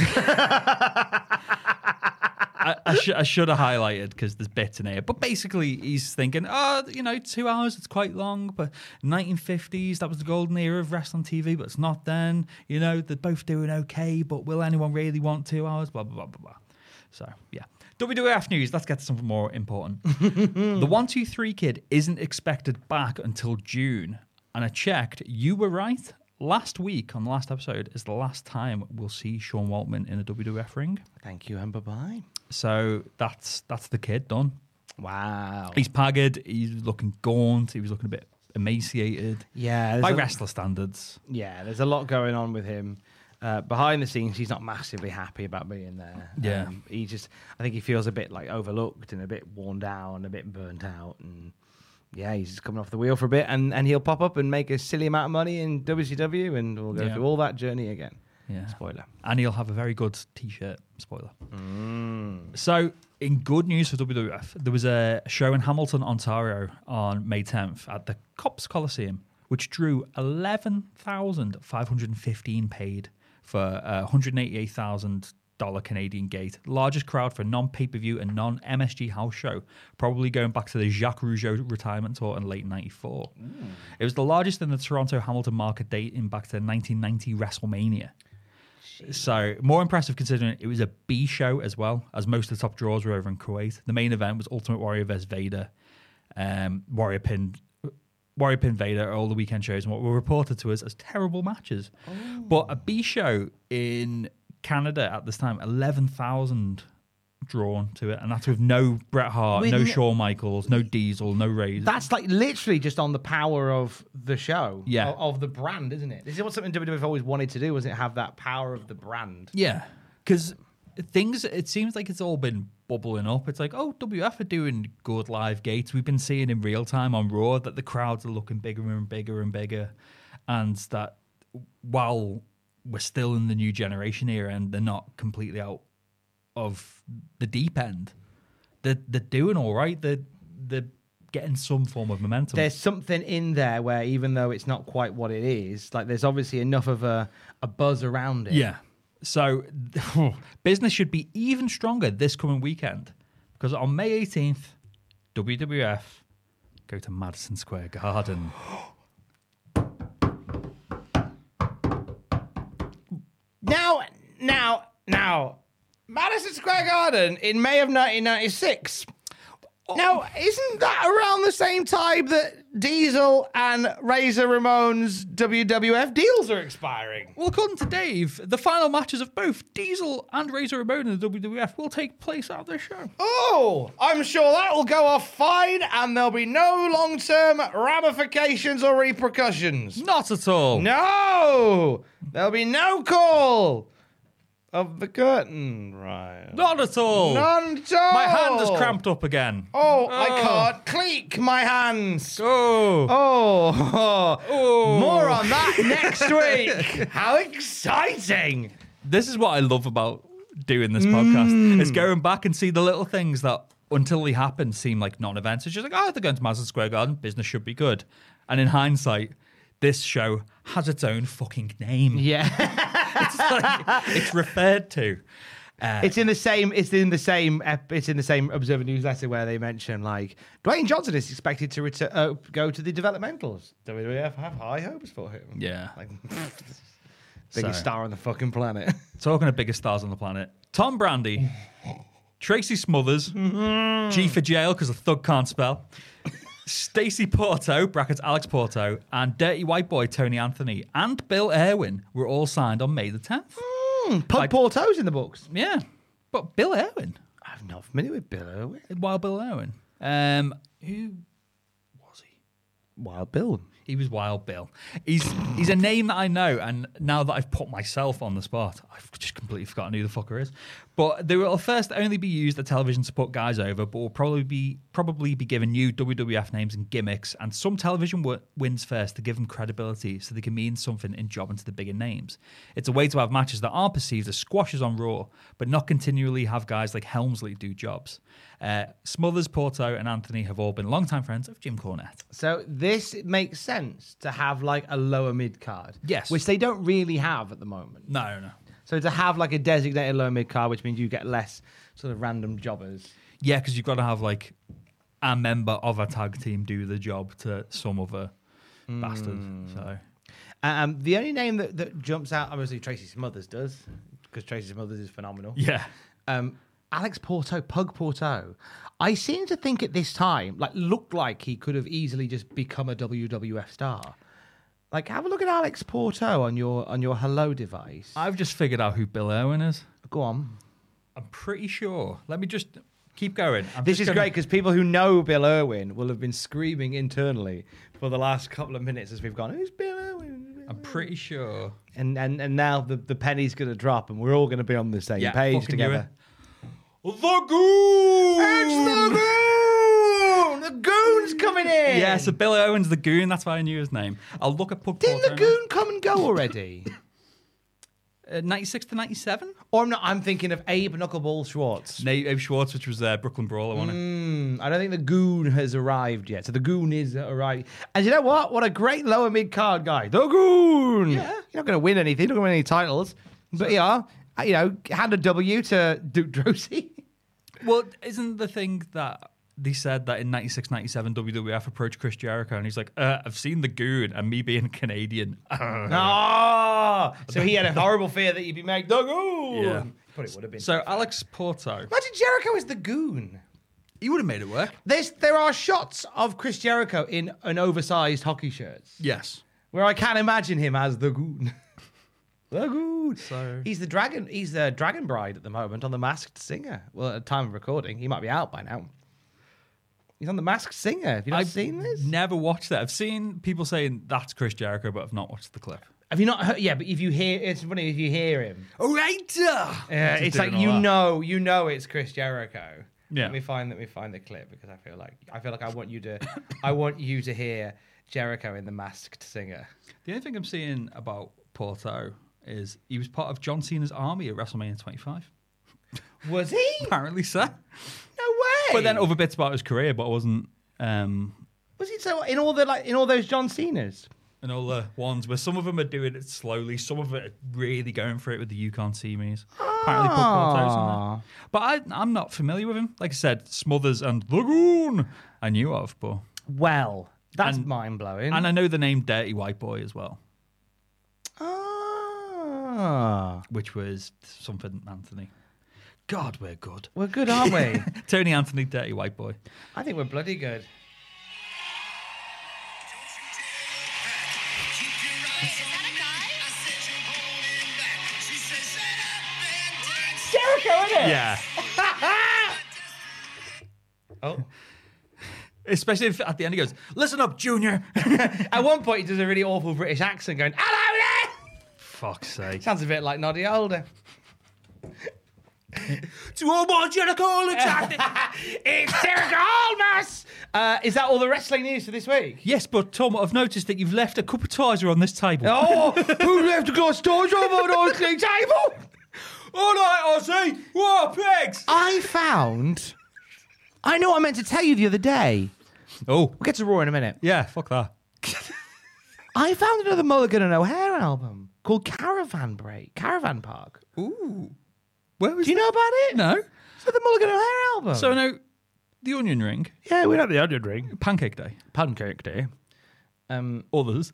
Speaker 8: I should have highlighted because there's bits in here. But basically, he's thinking, 2 hours, it's quite long. But 1950s, that was the golden era of wrestling TV, but it's not then. They're both doing okay, but will anyone really want 2 hours? Blah, blah, blah, blah, blah. So, yeah. WWF news, let's get to something more important. The 123 Kid isn't expected back until June. And I checked, you were right. Last week, on the last episode, is the last time we'll see Sean Waltman in a WWF ring.
Speaker 7: Thank you and bye-bye.
Speaker 8: So that's the Kid done.
Speaker 7: Wow.
Speaker 8: He's haggard, he's looking gaunt, he was looking a bit emaciated.
Speaker 7: Yeah.
Speaker 8: By wrestler standards.
Speaker 7: Yeah, there's a lot going on with him. Behind the scenes, he's not massively happy about being there.
Speaker 8: Yeah.
Speaker 7: I think he feels a bit overlooked and a bit worn down, a bit burnt out. And yeah, he's just coming off the wheel for a bit and he'll pop up and make a silly amount of money in WCW and we'll go through all that journey again.
Speaker 8: Yeah.
Speaker 7: Spoiler.
Speaker 8: And he'll have a very good t-shirt. Spoiler. So, in good news for WWF, there was a show in Hamilton, Ontario on May 10th at the Cops Coliseum, which drew 11,515 paid for $188,000 Canadian gate. Largest crowd for a non-pay-per-view and non-MSG house show, probably going back to the Jacques Rougeau retirement tour in late 94. It was the largest in the Toronto Hamilton market dating back to 1990 WrestleMania. So, more impressive considering it was a B show as well, as most of the top draws were over in Kuwait. The main event was Ultimate Warrior vs. Vader. Warrior Pin Vader, all the weekend shows, and what were reported to us as terrible matches. But a B show in Canada at this time, 11,000 drawn to it, and that's with no Bret Hart, no Shawn Michaels, no Diesel, no Razor.
Speaker 7: That's literally just on the power of the show,
Speaker 8: yeah,
Speaker 7: of the brand, isn't it? This is what something WWF always wanted to do, was it have that power of the brand?
Speaker 8: Yeah, because it seems like it's all been bubbling up. It's like, WF are doing good live gates. We've been seeing in real time on Raw that the crowds are looking bigger and bigger and bigger, and that while we're still in the new generation era and they're not completely out of the deep end, they're doing all right. They're getting some form of momentum.
Speaker 7: There's something in there where even though it's not quite what it is, there's obviously enough of a buzz around it.
Speaker 8: Yeah. So business should be even stronger this coming weekend, because on May 18th, WWF go to Madison Square Garden.
Speaker 7: Now, Madison Square Garden in May of 1996. Now, isn't that around the same time that Diesel and Razor Ramon's WWF deals are expiring?
Speaker 8: Well, according to Dave, the final matches of both Diesel and Razor Ramon in the WWF will take place at this show.
Speaker 7: Oh, I'm sure that will go off fine and there'll be no long-term ramifications or repercussions.
Speaker 8: Not at all.
Speaker 7: No! There'll be no call of the curtain, right?
Speaker 8: Not at all.
Speaker 7: None at all.
Speaker 8: My hand is cramped up again.
Speaker 7: Oh, I can't click my hands.
Speaker 8: Oh.
Speaker 7: Oh. More on that next week. How exciting.
Speaker 8: This is what I love about doing this podcast, is going back and see the little things that, until they happen, seem like non-events. It's just like, oh, they're going to Madison Square Garden. Business should be good. And in hindsight, this show has its own fucking name.
Speaker 7: Yeah.
Speaker 8: It's referred to.
Speaker 7: It's in the same Observer newsletter where they mention like Dwayne Johnson is expected to go to the developmentals. WWF have high hopes for him.
Speaker 8: Yeah.
Speaker 7: Like biggest star on the fucking planet.
Speaker 8: Talking of biggest stars on the planet, Tom Brandi, Tracy Smothers, G for jail because a thug can't spell, Stacey Porto, brackets Alex Porto, and Dirty White Boy Tony Anthony and Bill Irwin were all signed on May the 10th.
Speaker 7: Pug Porto's in the books.
Speaker 8: Yeah. But Bill Irwin.
Speaker 7: I'm not familiar with Bill Irwin.
Speaker 8: Wild Bill Irwin. Who was he?
Speaker 7: Wild Bill.
Speaker 8: He was Wild Bill. He's a name that I know, and now that I've put myself on the spot, I've just completely forgotten who the fucker is. But they will first only be used at television to put guys over, but will probably be given new WWF names and gimmicks, and some television wins first to give them credibility so they can mean something in job into the bigger names. It's a way to have matches that aren't perceived as squashes on Raw, but not continually have guys like Helmsley do jobs. Smothers, Porto, and Anthony have all been longtime friends of Jim Cornette.
Speaker 7: So this makes sense to have like a lower mid card.
Speaker 8: Yes.
Speaker 7: Which they don't really have at the moment.
Speaker 8: No.
Speaker 7: So to have like a designated lower mid card, which means you get less sort of random jobbers.
Speaker 8: Yeah, because you've got to have like a member of a tag team do the job to some other bastard. So
Speaker 7: the only name that jumps out, obviously Tracy Smothers does, because Tracy Smothers is phenomenal.
Speaker 8: yeah.
Speaker 7: Alex Porto, Pug Porto. I seem to think at this time, looked like he could have easily just become a WWF star. Like, have a look at Alex Porto on your Hello device.
Speaker 8: I've just figured out who Bill Irwin is.
Speaker 7: Go on.
Speaker 8: I'm pretty sure. Let me just keep going.
Speaker 7: This is great because people who know Bill Irwin will have been screaming internally for the last couple of minutes as we've gone, who's Bill Irwin?
Speaker 8: I'm pretty sure.
Speaker 7: And now the penny's going to drop and we're all going to be on the same page together.
Speaker 8: The Goon!
Speaker 7: It's the Goon! The Goon's coming in!
Speaker 8: Yeah, so Bill Irwin's the Goon. That's why I knew his name. I'll look at Pug
Speaker 7: Didn't
Speaker 8: Porto
Speaker 7: the Goon come and go already?
Speaker 8: 96 to 97?
Speaker 7: Or I'm thinking of Abe Knuckleball Schwartz.
Speaker 8: Abe Schwartz, which was Brooklyn Brawler, wasn't it?
Speaker 7: I don't think the Goon has arrived yet. So the Goon is arrived. And you know what? What a great lower mid-card guy. The Goon! Yeah. You're not going to win anything. You're not going to win any titles. But hand a W to Duke Drosy.
Speaker 8: Well, isn't the thing that they said that in 96, 97, WWF approached Chris Jericho and he's like, I've seen the Goon, and me being Canadian.
Speaker 7: So he had a horrible fear that you'd be made the Goon.
Speaker 8: Yeah.
Speaker 7: But it would have been.
Speaker 8: So Alex Porto.
Speaker 7: Imagine Jericho as the Goon.
Speaker 8: He would have made it work.
Speaker 7: There are shots of Chris Jericho in an oversized hockey shirts.
Speaker 8: Yes.
Speaker 7: Where I can't imagine him as the Goon. The Goon.
Speaker 8: So
Speaker 7: he's the Dragon Bride at the moment on The Masked Singer. Well, at the time of recording, he might be out by now. He's on The Masked Singer. Have you not seen this?
Speaker 8: Never watched that. I've seen people saying that's Chris Jericho, but I've not watched the clip.
Speaker 7: Have you not heard? Yeah, but if you hear, it's funny if you hear him.
Speaker 8: All right.
Speaker 7: It's like you know it's Chris Jericho.
Speaker 8: Yeah.
Speaker 7: Let me find the clip because I feel like I want you to hear Jericho in The Masked Singer.
Speaker 8: The only thing I'm seeing about Porto is he was part of John Cena's army at WrestleMania 25.
Speaker 7: Was he?
Speaker 8: Apparently so.
Speaker 7: No way.
Speaker 8: But then other bits about his career, but I wasn't.
Speaker 7: Was he so in all those John Cenas?
Speaker 8: And all the ones where some of them are doing it slowly, some of it are really going for it with the You Can't See Me's. Apparently put Porto's in there. But I'm not familiar with him. Like I said, Smothers and The Goon I knew of, but...
Speaker 7: Well, that's mind-blowing.
Speaker 8: And I know the name Dirty White Boy as well. Which was something Anthony. God, we're good.
Speaker 7: We're good, aren't we?
Speaker 8: Tony Anthony, dirty white boy.
Speaker 7: I think we're bloody good. Jericho, isn't it?
Speaker 8: Yeah.
Speaker 7: Oh.
Speaker 8: Especially if at the end he goes, "Listen up, Junior."
Speaker 7: At one point, he does a really awful British accent going, "Hello there!"
Speaker 8: Fuck's sake.
Speaker 7: Sounds a bit like Noddy Older.
Speaker 8: To all more Jericho attack.
Speaker 7: It's Jericho Almas! Is that all the wrestling news for this week?
Speaker 8: Yes, but Tom, I've noticed that you've left a cuppetizer on this table.
Speaker 7: Oh, who left a glass storage over on the wrestling table?
Speaker 8: All right, Ozzy. Whoa, pigs.
Speaker 7: I know what I meant to tell you the other day.
Speaker 8: Oh.
Speaker 7: We'll get to Raw in a minute.
Speaker 8: Yeah, fuck that.
Speaker 7: I found another Mulligan and O'Hare album called Caravan Park.
Speaker 8: Ooh. Where was
Speaker 7: Do you know about it?
Speaker 8: No.
Speaker 7: It's the Mulligan and O'Hare album.
Speaker 8: So, no, the Onion Ring.
Speaker 7: Yeah, we know the Onion Ring.
Speaker 8: Pancake Day.
Speaker 7: Pancake Day.
Speaker 8: Others.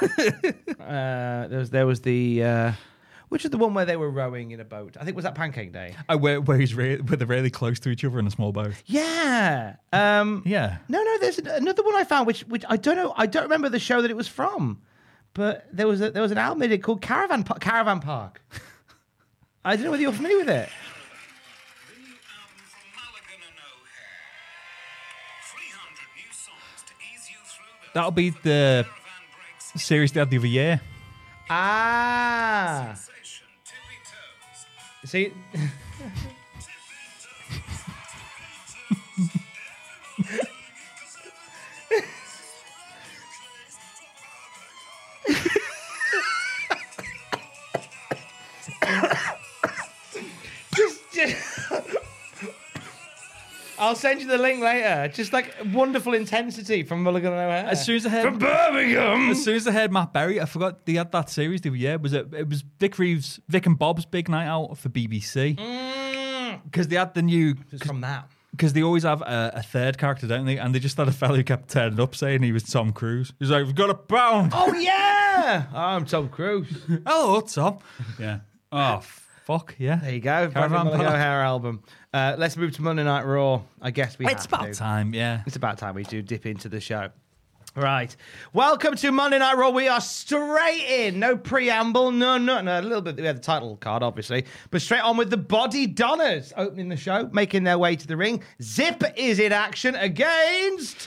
Speaker 7: There was the... which is the one where they were rowing in a boat? I think was that Pancake Day.
Speaker 8: Where they're really close to each other in a small boat.
Speaker 7: Yeah.
Speaker 8: Yeah.
Speaker 7: No. There's another one I found, which I don't know. I don't remember the show that it was from, but there was an album they did called Caravan Park. I don't know whether you're familiar with it.
Speaker 8: That'll be the series they had the other year.
Speaker 7: Ah. See. I'll send you the link later. Just like wonderful intensity from Mulligan and O'Hare.
Speaker 8: As soon as I heard
Speaker 7: From Birmingham.
Speaker 8: As soon as I heard Matt Berry, I forgot they had that series the other year. It was Vic and Bob's big night out for BBC. Because they had the new...
Speaker 7: Just from that.
Speaker 8: Because they always have a third character, don't they? And they just had a fellow who kept turning up saying he was Tom Cruise. He's like, "We've got a pound."
Speaker 7: Oh, yeah. I'm Tom Cruise.
Speaker 8: Hello, Tom. Yeah. Oh, fuck, yeah.
Speaker 7: There you go.
Speaker 8: Caravan
Speaker 7: Mulligan
Speaker 8: Park.
Speaker 7: O'Hare album. Let's move to Monday Night Raw. I guess we
Speaker 8: It's
Speaker 7: have
Speaker 8: about
Speaker 7: to.
Speaker 8: time, yeah.
Speaker 7: It's about time we do dip into the show. Right. Welcome to Monday Night Raw. We are straight in. No preamble. No. A little bit. We have the title card, obviously. But straight on with the Body Donners opening the show, making their way to the ring. Zip is in action against...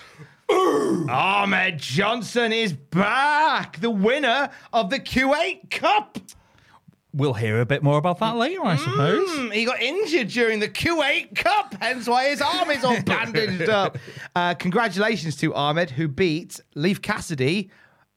Speaker 7: Ahmed Johnson is back. The winner of the Q8 Cup.
Speaker 8: We'll hear a bit more about that later, I suppose.
Speaker 7: He got injured during the Q8 Cup, hence why his arm is all bandaged up. Congratulations to Ahmed, who beat Leif Cassidy.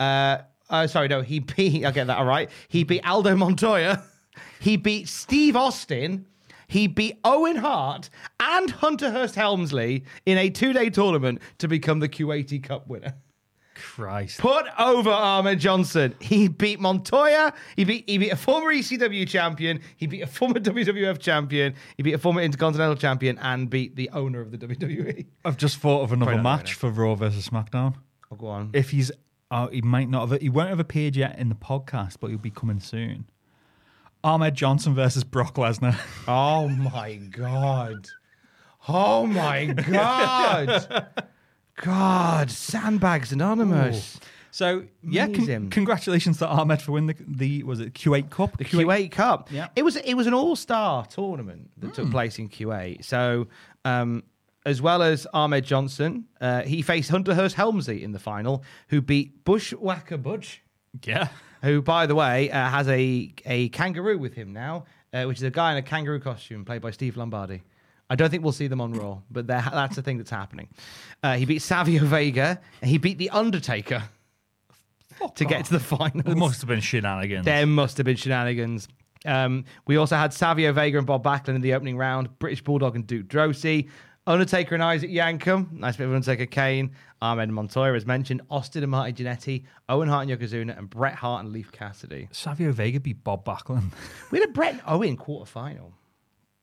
Speaker 7: He beat, I'll get that all right. He beat Aldo Montoya. He beat Steve Austin. He beat Owen Hart and Hunter Hearst Helmsley in a 2-day tournament to become the Q80 Cup winner.
Speaker 8: Christ.
Speaker 7: Put over Ahmed Johnson. He beat Montoya. He beat a former ECW champion. He beat a former WWF champion. He beat a former Intercontinental champion and beat the owner of the WWE.
Speaker 8: I've just thought of another
Speaker 7: Probably not
Speaker 8: match for Raw versus SmackDown.
Speaker 7: Oh, go on.
Speaker 8: If he won't have appeared yet in the podcast, but he'll be coming soon. Ahmed Johnson versus Brock Lesnar.
Speaker 7: Oh my God. Oh my God. God, Sandbags Anonymous.
Speaker 8: Ooh. So, yeah, congratulations to Ahmed for winning the was it Q8 Cup?
Speaker 7: The Q8 Cup.
Speaker 8: Yeah.
Speaker 7: It was an all-star tournament that took place in Q8. So, as well as Ahmed Johnson, he faced Hunter Hearst Helmsley in the final, who beat Bushwhacker Butch.
Speaker 8: Yeah.
Speaker 7: Who, by the way, has a kangaroo with him now, which is a guy in a kangaroo costume played by Steve Lombardi. I don't think we'll see them on Raw, but that's the thing that's happening. He beat Savio Vega, and he beat The Undertaker to get to the final.
Speaker 8: There must have been shenanigans.
Speaker 7: There must have been shenanigans. We also had Savio Vega and Bob Backlund in the opening round, British Bulldog and Duke Drosy, Undertaker and Isaac Yankem, nice bit of Undertaker Kane, Ahmed Montoya, as mentioned, Austin and Marty Jannetty, Owen Hart and Yokozuna, and Bret Hart and Leif Cassidy.
Speaker 8: Savio Vega beat Bob Backlund.
Speaker 7: We had a Bret and Owen quarterfinal.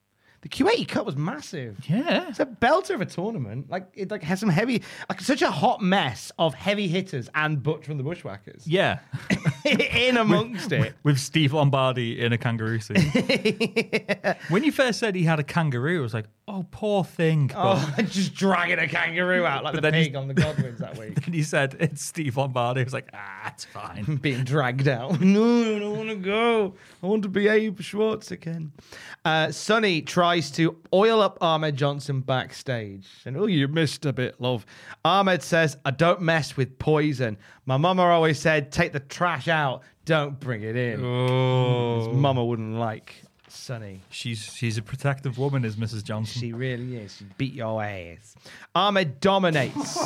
Speaker 7: The Q80 Cup was massive.
Speaker 8: Yeah.
Speaker 7: It's a belter of a tournament. Like it has some heavy, like such a hot mess of heavy hitters and Butch from the Bushwhackers.
Speaker 8: Yeah.
Speaker 7: In amongst it.
Speaker 8: With Steve Lombardi in a kangaroo suit. When you first said he had a kangaroo, I was like, oh, poor thing.
Speaker 7: Just dragging a kangaroo out like the pig on the Godwins that week.
Speaker 8: Then he said, it's Steve Lombardi. I was like, it's fine.
Speaker 7: Being dragged out. No, I don't want to go. I want to be Abe Schwartz again. Sonny tries to oil up Ahmed Johnson backstage. And, oh, you missed a bit, love. Ahmed says, I don't mess with poison. My mama always said, take the trash out, don't bring it in. His mama wouldn't like Sonny.
Speaker 8: She's a protective woman, is Mrs. Johnson.
Speaker 7: She really is. She beat your ass. Ahmed dominates.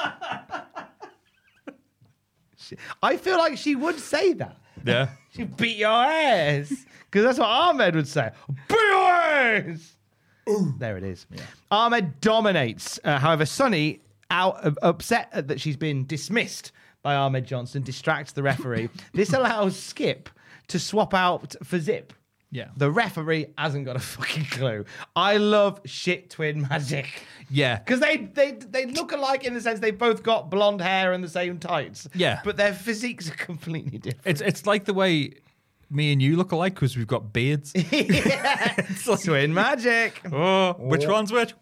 Speaker 7: I feel like she would say that.
Speaker 8: Yeah.
Speaker 7: She beat your ass. Because that's what Ahmed would say. Beat your ass. There it is. Yeah. Ahmed dominates. However, Sonny, upset that she's been dismissed by Ahmed Johnson, distracts the referee. This allows Skip to swap out for Zip.
Speaker 8: Yeah.
Speaker 7: The referee hasn't got a fucking clue. I love shit twin magic.
Speaker 8: Yeah.
Speaker 7: Because they look alike in the sense they've both got blonde hair and the same tights.
Speaker 8: Yeah.
Speaker 7: But their physiques are completely different.
Speaker 8: It's like the way me and you look alike because we've got beards.
Speaker 7: Yeah. Like, twin magic.
Speaker 8: Which one's which?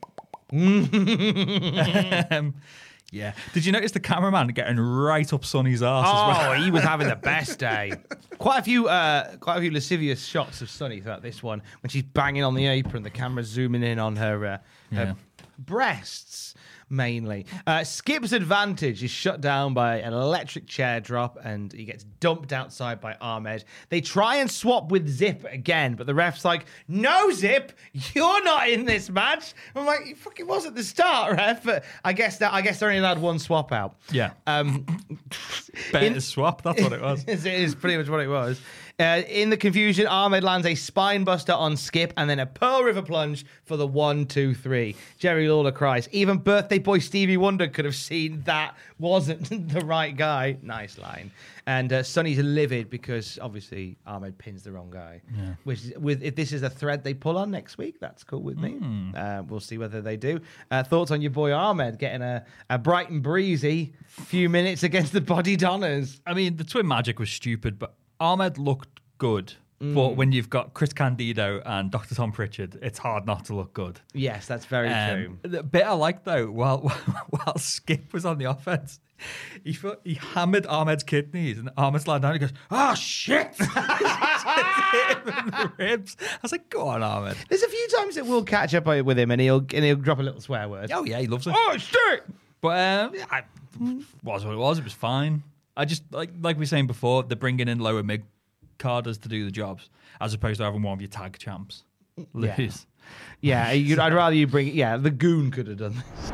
Speaker 8: Yeah. Did you notice the cameraman getting right up Sonny's arse as well?
Speaker 7: He was having the best day. Quite a few lascivious shots of Sonny throughout this one when she's banging on the apron. The camera's zooming in on her breasts mainly. Skip's advantage is shut down by an electric chair drop, and he gets dumped outside by Ahmed. They try and swap with Zip again, but the ref's like, "No, Zip, you're not in this match." I'm like, "You fucking was at the start, ref." But I guess they're only allowed one swap out.
Speaker 8: Yeah. Better swap. That's what it was.
Speaker 7: It is pretty much what it was. In the confusion, Ahmed lands a spine buster on Skip and then a Pearl River plunge for the 1-2-3. Jerry Lawler cries. Even birthday boy Stevie Wonder could have seen that wasn't the right guy. Nice line. And Sonny's livid because obviously Ahmed pins the wrong guy. Yeah. Which if this is a thread they pull on next week, that's cool with me. We'll see whether they do. Thoughts on your boy Ahmed getting a bright and breezy few minutes against the Body Donners?
Speaker 8: I mean, the twin magic was stupid, but Ahmed looked good. But when you've got Chris Candido and Dr. Tom Pritchard, it's hard not to look good.
Speaker 7: Yes, that's very true.
Speaker 8: The bit I liked, though, while Skip was on the offense, he hammered Ahmed's kidneys, and Ahmed's lying down. He goes, "Oh shit!" Hit him in the ribs. I was like, "Go on, Ahmed."
Speaker 7: There's a few times that we'll catch up with him, and he'll drop a little swear word.
Speaker 8: Oh yeah, he loves it.
Speaker 7: Oh shit!
Speaker 8: But was what it was. It was fine. I just like we were saying before, they're bringing in lower mid carders to do the jobs, as opposed to having one of your tag champs lose.
Speaker 7: Yeah, I'd rather you bring. Yeah, the Goon could have done this.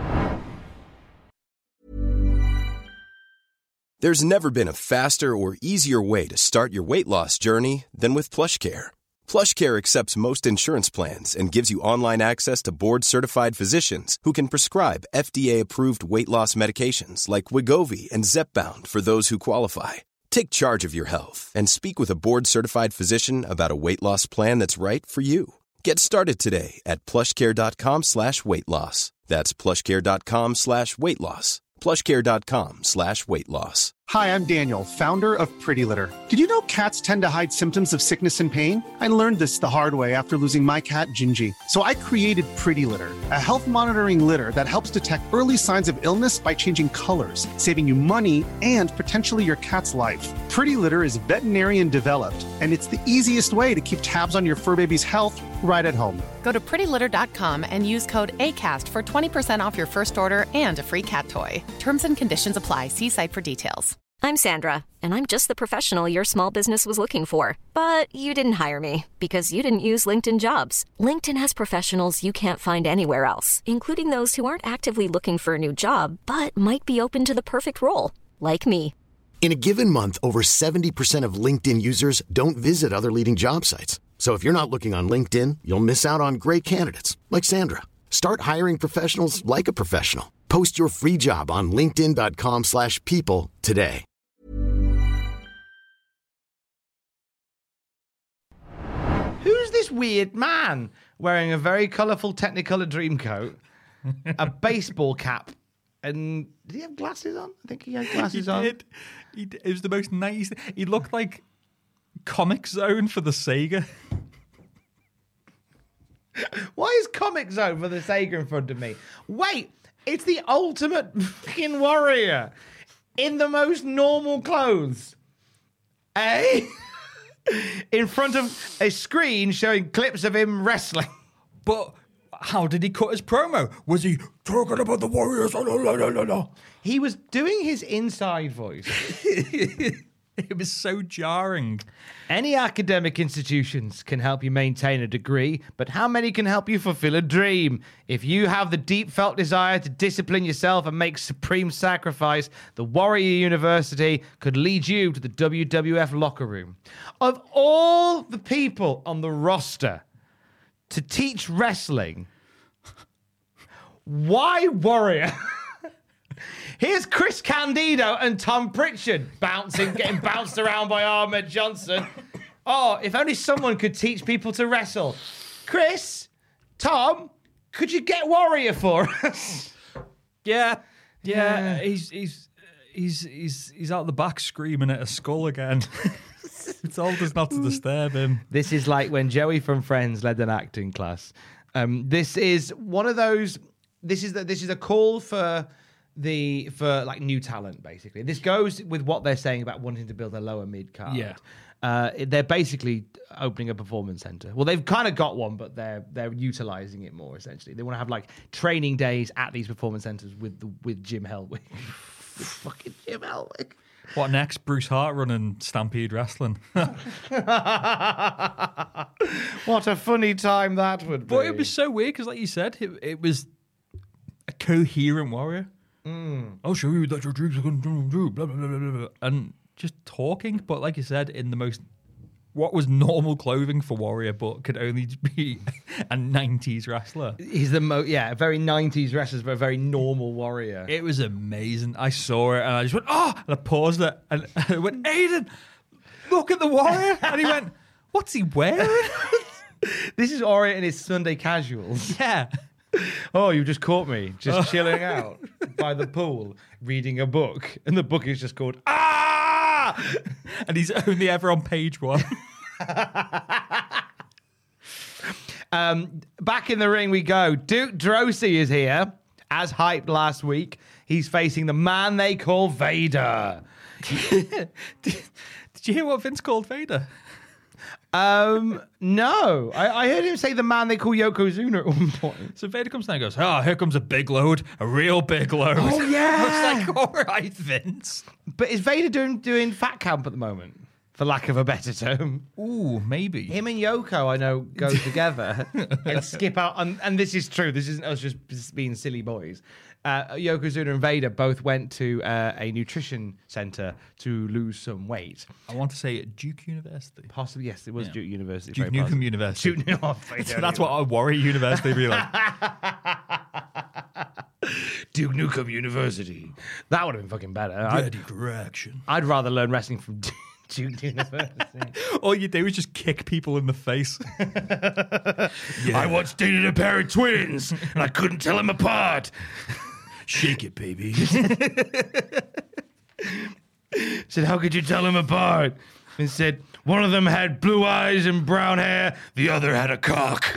Speaker 9: There's never been a faster or easier way to start your weight loss journey than with PlushCare. PlushCare accepts most insurance plans and gives you online access to board-certified physicians who can prescribe FDA-approved weight loss medications like Wegovy and Zepbound for those who qualify. Take charge of your health and speak with a board-certified physician about a weight loss plan that's right for you. Get started today at plushcare.com/weight-loss. That's plushcare.com/weight-loss. plushcare.com/weight-loss.
Speaker 3: Hi, I'm Daniel, founder of Pretty Litter. Did you know cats tend to hide symptoms of sickness and pain? I learned this the hard way after losing my cat, Gingy. So I created Pretty Litter, a health monitoring litter that helps detect early signs of illness by changing colors, saving you money and potentially your cat's life. Pretty Litter is veterinarian developed, and it's the easiest way to keep tabs on your fur baby's health right at home.
Speaker 4: Go to prettylitter.com and use code ACAST for 20% off your first order and a free cat toy. Terms and conditions apply. See site for details.
Speaker 2: I'm Sandra, and I'm just the professional your small business was looking for. But you didn't hire me because you didn't use LinkedIn Jobs. LinkedIn has professionals you can't find anywhere else, including those who aren't actively looking for a new job, but might be open to the perfect role, like me.
Speaker 10: In a given month, over 70% of LinkedIn users don't visit other leading job sites. So if you're not looking on LinkedIn, you'll miss out on great candidates like Sandra. Start hiring professionals like a professional. Post your free job on linkedin.com/people today.
Speaker 7: Who's this this weird man wearing a very colourful Technicolor dream coat, a baseball cap, and did he have glasses on? I think he had glasses on.
Speaker 8: Did. It was the most 90s thing. He looked like Comic Zone for the Sega.
Speaker 7: Why is Comic Zone for the Sega in front of me? Wait, it's the ultimate fucking warrior in the most normal clothes. Eh? In front of a screen showing clips of him wrestling.
Speaker 8: But how did he cut his promo? Was he talking about the Warriors?
Speaker 7: He was doing his inside voice.
Speaker 8: It was so jarring.
Speaker 7: Any academic institutions can help you maintain a degree, but how many can help you fulfill a dream? If you have the deep felt desire to discipline yourself and make supreme sacrifice, the Warrior University could lead you to the WWF locker room. Of all the people on the roster to teach wrestling, why Warrior? Here's Chris Candido and Tom Pritchard getting bounced around by Ahmed Johnson. Oh, if only someone could teach people to wrestle. Chris, Tom, could you get Warrior for us?
Speaker 8: Yeah. He's out the back screaming at a skull again. He told us not to disturb him.
Speaker 7: This is like when Joey from Friends led an acting class. This is one of those. This is a call for like new talent, basically. This goes with what they're saying about wanting to build a lower mid card.
Speaker 8: Yeah.
Speaker 7: They're basically opening a performance center. Well, they've kind of got one, but they're utilizing it more. Essentially, they want to have like training days at these performance centers with Jim Hellwig. Fucking Jim Hellwig.
Speaker 8: What next? Bruce Hart running Stampede Wrestling.
Speaker 7: What a funny time that would be.
Speaker 8: But it was so weird because, like you said, it was a coherent Warrior. I'll show you that your dreams are going to do, blah, blah, blah, blah, blah. And just talking, but like you said, in the most, what was normal clothing for Warrior, but could only be a 90s wrestler.
Speaker 7: He's the a very 90s wrestler, but a very normal Warrior.
Speaker 8: It was amazing. I saw it and I just went, oh, and I paused it and I went, Aiden, look at the Warrior. And he went, what's he wearing?
Speaker 7: This is Warrior in his Sunday casuals.
Speaker 8: Yeah.
Speaker 7: Oh, you just caught me just chilling out by the pool, reading a book. And the book is just called Ah!
Speaker 8: And he's only ever on page 1.
Speaker 7: Back in the ring we go. Duke Droese is here, as hyped last week. He's facing the man they call Vader.
Speaker 8: Did you hear what Vince called Vader?
Speaker 7: No. I heard him say the man they call Yokozuna at one point.
Speaker 8: So Vader comes down and goes, oh, here comes a big load, a real big load.
Speaker 7: Oh, yeah.
Speaker 8: I was like, all right, Vince.
Speaker 7: But is Vader doing fat camp at the moment? For lack of a better term.
Speaker 8: Ooh, maybe.
Speaker 7: Him and Yoko, I know, go together and skip out. And this is true. This isn't us just being silly boys. Yokozuna and Vader both went to a nutrition center to lose some weight.
Speaker 8: I want to say at Duke University.
Speaker 7: Possibly, yes, it was Duke University.
Speaker 8: Duke Nukem University.
Speaker 7: So
Speaker 8: that's what a Warrior University would be like.
Speaker 7: Duke Nukem University. That would have been fucking better.
Speaker 8: Ready for action.
Speaker 7: I'd rather learn wrestling from Duke University.
Speaker 8: All you do is just kick people in the face.
Speaker 6: Yeah. I once dated a pair of twins, and I couldn't tell them apart.
Speaker 8: Shake it, baby.
Speaker 6: Said, how could you tell them apart? And said, one of them had blue eyes and brown hair, the other had a cock.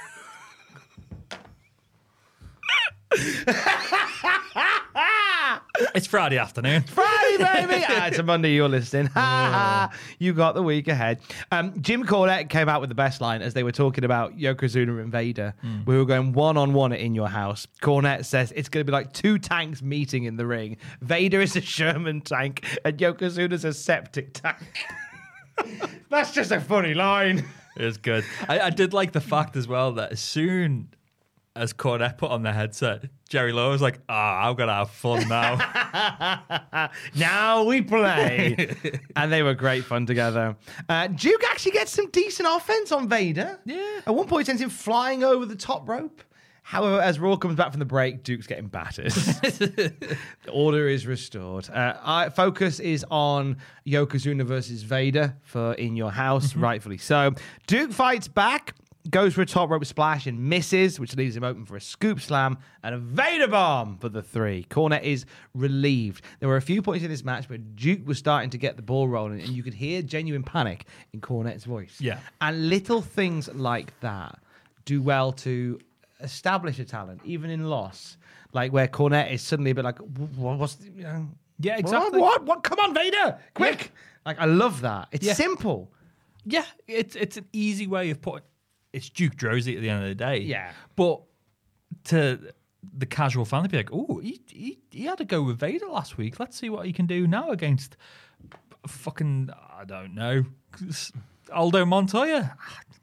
Speaker 8: It's Friday afternoon.
Speaker 7: Friday, baby! It's a Monday, you're listening. You got the week ahead. Jim Cornette came out with the best line as they were talking about Yokozuna and Vader. We were going one-on-one in your house. Cornette says it's going to be like two tanks meeting in the ring. Vader is a Sherman tank and Yokozuna's a septic tank. That's just a funny line.
Speaker 8: It's good. I did like the fact as well that as soon as Cornette put on the headset, Jerry Lawler was like, I'm going to have fun now.
Speaker 7: Now we play. And they were great fun together. Duke actually gets some decent offense on Vader.
Speaker 8: Yeah.
Speaker 7: At one point, he sends him flying over the top rope. However, as Raw comes back from the break, Duke's getting battered. The order is restored. Focus is on Yokozuna versus Vader for In Your House, rightfully so. Duke fights back. Goes for a top rope splash and misses, which leaves him open for a scoop slam and a Vader bomb for the 3. Cornette is relieved. There were a few points in this match where Duke was starting to get the ball rolling, and you could hear genuine panic in Cornette's voice.
Speaker 8: Yeah.
Speaker 7: And little things like that do well to establish a talent, even in loss. Like where Cornette is suddenly a bit like, what's, you know?
Speaker 8: Yeah, exactly.
Speaker 7: What? Come on, Vader! Quick! Yeah. Like, I love that. It's simple.
Speaker 8: Yeah, it's an easy way of putting... It's Duke Droese at the end of the day.
Speaker 7: Yeah.
Speaker 8: But to the casual fan, they'd be like, oh, he had to go with Vader last week. Let's see what he can do now against fucking, I don't know, Aldo Montoya.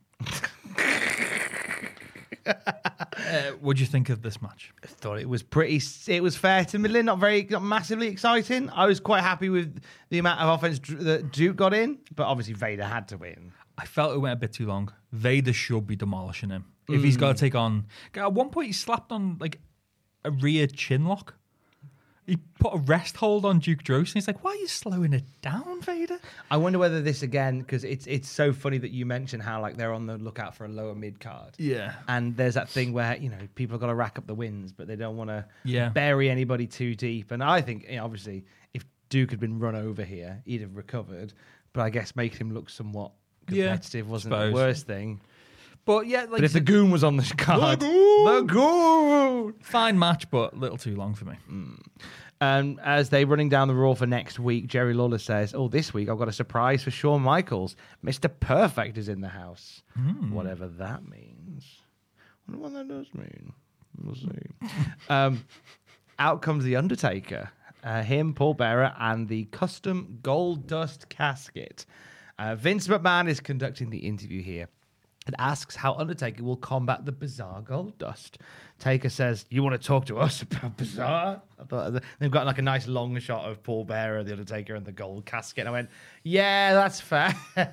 Speaker 8: What do you think of this match?
Speaker 7: I thought it was fair to middling, not massively exciting. I was quite happy with the amount of offense that Duke got in, but obviously Vader had to win.
Speaker 8: I felt it went a bit too long. Vader should be demolishing him. If he's got to take on... At one point, he slapped on like a rear chin lock. He put a rest hold on Duke Droese, and he's like, why are you slowing it down, Vader?
Speaker 7: I wonder whether this, again, because it's so funny that you mention how like they're on the lookout for a lower mid-card.
Speaker 8: Yeah.
Speaker 7: And there's that thing where, you know, people have got to rack up the wins, but they don't want to
Speaker 8: Yeah.
Speaker 7: bury anybody too deep. And I think, you know, obviously, if Duke had been run over here, he'd have recovered. But I guess making him look somewhat competitive wasn't the worst thing.
Speaker 8: But yeah, like,
Speaker 7: but if the Goon was on the card, the Goon!
Speaker 8: Fine match, but a little too long for me.
Speaker 7: As they're running down the Raw for next week, Jerry Lawler says, this week I've got a surprise for Shawn Michaels. Mr. Perfect is in the house. Whatever that means. I wonder what that does mean. We'll see. Out comes The Undertaker. Him, Paul Bearer, and the custom Gold Dust casket. Vince McMahon is conducting the interview here and asks how Undertaker will combat the bizarre gold dust. Taker says, you want to talk to us about bizarre? I thought they've got like a nice long shot of Paul Bearer, the Undertaker, and the gold casket. And I went, yeah, that's fair.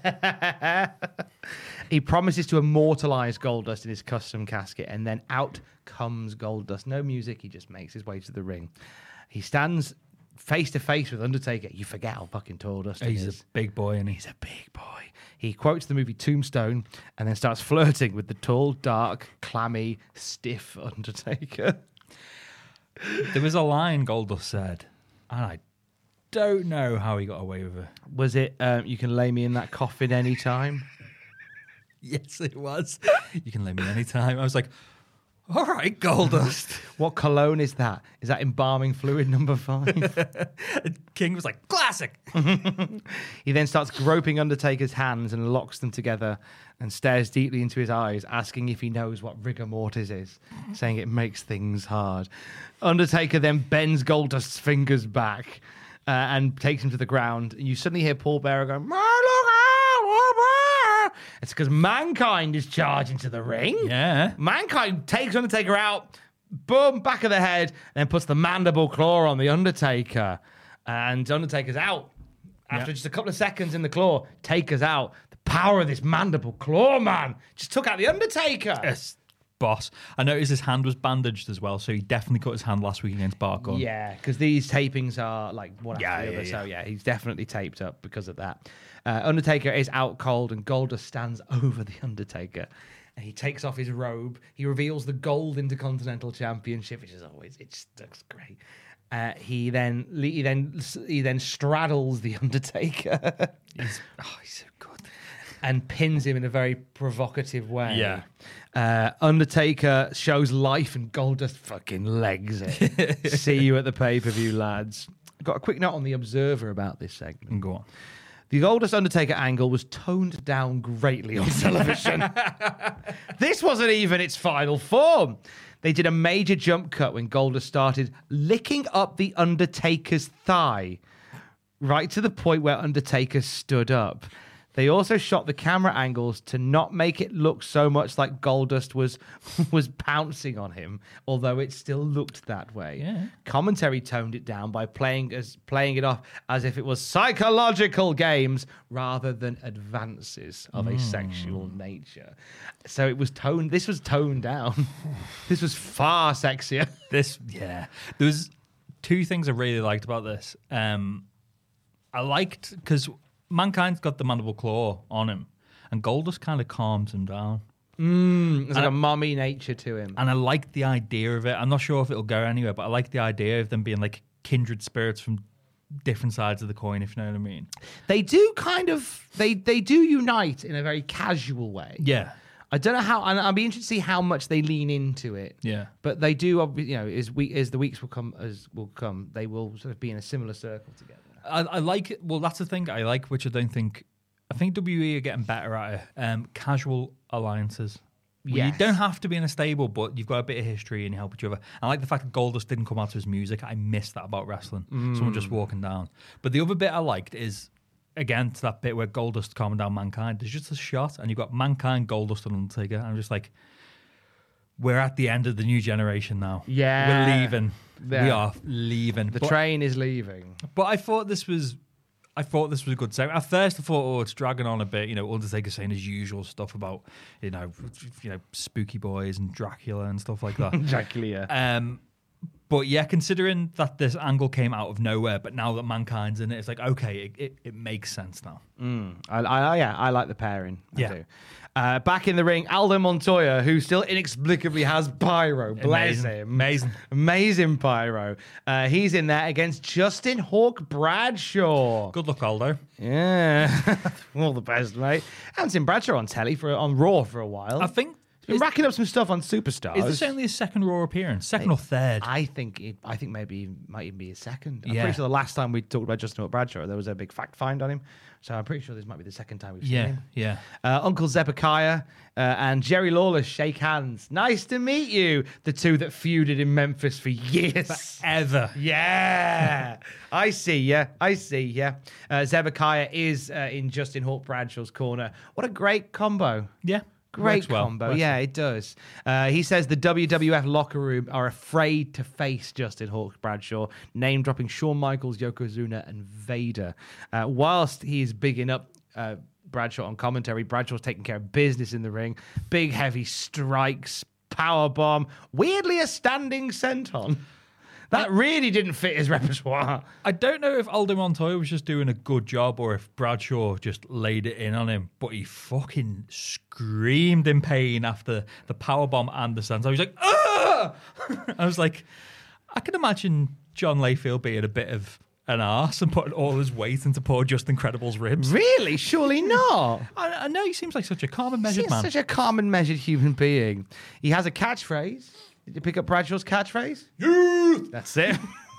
Speaker 7: He promises to immortalize Goldust in his custom casket, and then out comes Goldust. No music, he just makes his way to the ring. He stands face to face with Undertaker. You forget how fucking tall Dustin is.
Speaker 8: He's a big boy, and
Speaker 7: he's a big boy. He quotes the movie Tombstone and then starts flirting with the tall, dark, clammy, stiff Undertaker.
Speaker 8: There was a line Goldust said, and I don't know how he got away with it.
Speaker 7: Was it, you can lay me in that coffin anytime?
Speaker 8: Yes, it was. You can lay me anytime. I was like, all right, Goldust.
Speaker 7: What cologne is that? Is that embalming fluid number 5?
Speaker 8: King was like, classic.
Speaker 7: He then starts groping Undertaker's hands and locks them together and stares deeply into his eyes, asking if he knows what rigor mortis is, saying it makes things hard. Undertaker then bends Goldust's fingers back and takes him to the ground. And you suddenly hear Paul Bearer going, look out! It's because Mankind is charging to the ring.
Speaker 8: Yeah.
Speaker 7: Mankind takes Undertaker out, boom, back of the head, and then puts the mandible claw on the Undertaker. And Undertaker's out. After just a couple of seconds in the claw, Taker's out. The power of this mandible claw, man, just took out the Undertaker.
Speaker 8: Yes, boss. I noticed his hand was bandaged as well, so he definitely cut his hand last week against Bart Gunn.
Speaker 7: Yeah, because these tapings are like one after the other. So yeah, he's definitely taped up because of that. Undertaker is out cold, and Goldust stands over the Undertaker. And he takes off his robe. He reveals the gold Intercontinental Championship, which is always, it just looks great. He then straddles the Undertaker.
Speaker 8: He's so good.
Speaker 7: And pins him in a very provocative way.
Speaker 8: Yeah.
Speaker 7: Undertaker shows life and Goldust fucking legs it. See you at the pay-per-view, lads. Got a quick note on the Observer about this segment.
Speaker 8: Go on.
Speaker 7: The Goldust Undertaker angle was toned down greatly on television. This wasn't even its final form. They did a major jump cut when Goldust started licking up the Undertaker's thigh, right to the point where Undertaker stood up. They also shot the camera angles to not make it look so much like Goldust was pouncing on him, although it still looked that way.
Speaker 8: Yeah.
Speaker 7: Commentary toned it down by playing it off as if it was psychological games rather than advances of a sexual nature. So it was toned. This was toned down. This was far sexier.
Speaker 8: There was two things I really liked about this. I liked because Mankind's got the mandible claw on him, and Goldust kind of calms him down.
Speaker 7: There's like a mommy nature to him.
Speaker 8: And I like the idea of it. I'm not sure if it'll go anywhere, but I like the idea of them being like kindred spirits from different sides of the coin, if you know what I mean.
Speaker 7: They do kind of, they do unite in a very casual way.
Speaker 8: Yeah.
Speaker 7: I don't know how, and I'll be interested to see how much they lean into it.
Speaker 8: Yeah.
Speaker 7: But they do, as the weeks will come, they will sort of be in a similar circle together.
Speaker 8: I like it. Well, that's the thing I like, which I think WWE are getting better at it. Casual alliances.
Speaker 7: Yes.
Speaker 8: You don't have to be in a stable, but you've got a bit of history and you help each other. I like the fact that Goldust didn't come out to his music. I miss that about wrestling. Someone just walking down. But the other bit I liked is, again, to that bit where Goldust calming down Mankind. There's just a shot, and you've got Mankind, Goldust, and Undertaker. I'm just like, we're at the end of the new generation now.
Speaker 7: Yeah.
Speaker 8: We're leaving.
Speaker 7: Yeah.
Speaker 8: We are leaving.
Speaker 7: The train is leaving.
Speaker 8: But I thought this was a good segment. At first, I thought, it's dragging on a bit. Undertaker saying his usual stuff about, spooky boys and Dracula and stuff like that.
Speaker 7: Dracula.
Speaker 8: But yeah, considering that this angle came out of nowhere, but now that Mankind's in it, it's like, okay, it makes sense now.
Speaker 7: I like the pairing. I
Speaker 8: Yeah.
Speaker 7: do. Back in the ring, Aldo Montoya, who still inexplicably has pyro. Bless him. Amazing pyro. He's in there against Justin Hawk Bradshaw.
Speaker 8: Good luck, Aldo.
Speaker 7: Yeah. All the best, mate. I haven't seen Bradshaw on telly on Raw for a while.
Speaker 8: I think
Speaker 7: he's been racking up some stuff on Superstars.
Speaker 8: Is this only his second Raw appearance? Second or third?
Speaker 7: I think maybe it might even be his second. I'm
Speaker 8: Yeah.
Speaker 7: pretty sure the last time we talked about Justin Hawk Bradshaw, there was a big fact find on him. So I'm pretty sure this might be the second time we've seen him.
Speaker 8: Yeah.
Speaker 7: Uncle Zebekiah and Jerry Lawler shake hands. Nice to meet you. The two that feuded in Memphis for years.
Speaker 8: Ever.
Speaker 7: Yeah. I see ya. Zebekiah is in Justin Hawk Bradshaw's corner. What a great combo.
Speaker 8: Yeah.
Speaker 7: Great
Speaker 8: Works well.
Speaker 7: combo.
Speaker 8: Works
Speaker 7: Yeah,
Speaker 8: well.
Speaker 7: it does. He says the WWF locker room are afraid to face Justin Hawk Bradshaw, name dropping Shawn Michaels, Yokozuna, and Vader. Whilst he is bigging up Bradshaw on commentary, Bradshaw's taking care of business in the ring. Big, heavy strikes, powerbomb, weirdly a standing senton. That really didn't fit his repertoire.
Speaker 8: I don't know if Aldo Montoya was just doing a good job or if Bradshaw just laid it in on him, but he fucking screamed in pain after the powerbomb and the senton. He was like, "Ugh!" I was like, I can imagine John Layfield being a bit of an arse and putting all his weight into poor Justin Credible's ribs.
Speaker 7: Really? Surely not.
Speaker 8: I know he seems like such a calm and measured man.
Speaker 7: Such a calm and measured human being. He has a catchphrase. Did you pick up Bradshaw's catchphrase?
Speaker 8: Youth!
Speaker 7: That's it.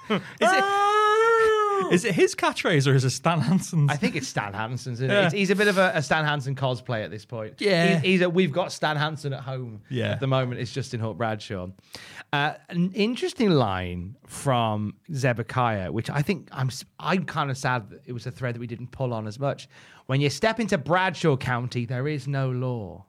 Speaker 8: Is it his catchphrase or is it Stan Hansen's?
Speaker 7: I think it's Stan Hansen's. Isn't
Speaker 8: Yeah.
Speaker 7: it? He's a bit of a Stan Hansen cosplay at this point.
Speaker 8: Yeah.
Speaker 7: We've got Stan Hansen at home.
Speaker 8: Yeah.
Speaker 7: At the moment, it's Justin Hawk Bradshaw. An interesting line from Zebekiah, which I think I'm kind of sad that it was a thread that we didn't pull on as much. When you step into Bradshaw County, there is no law.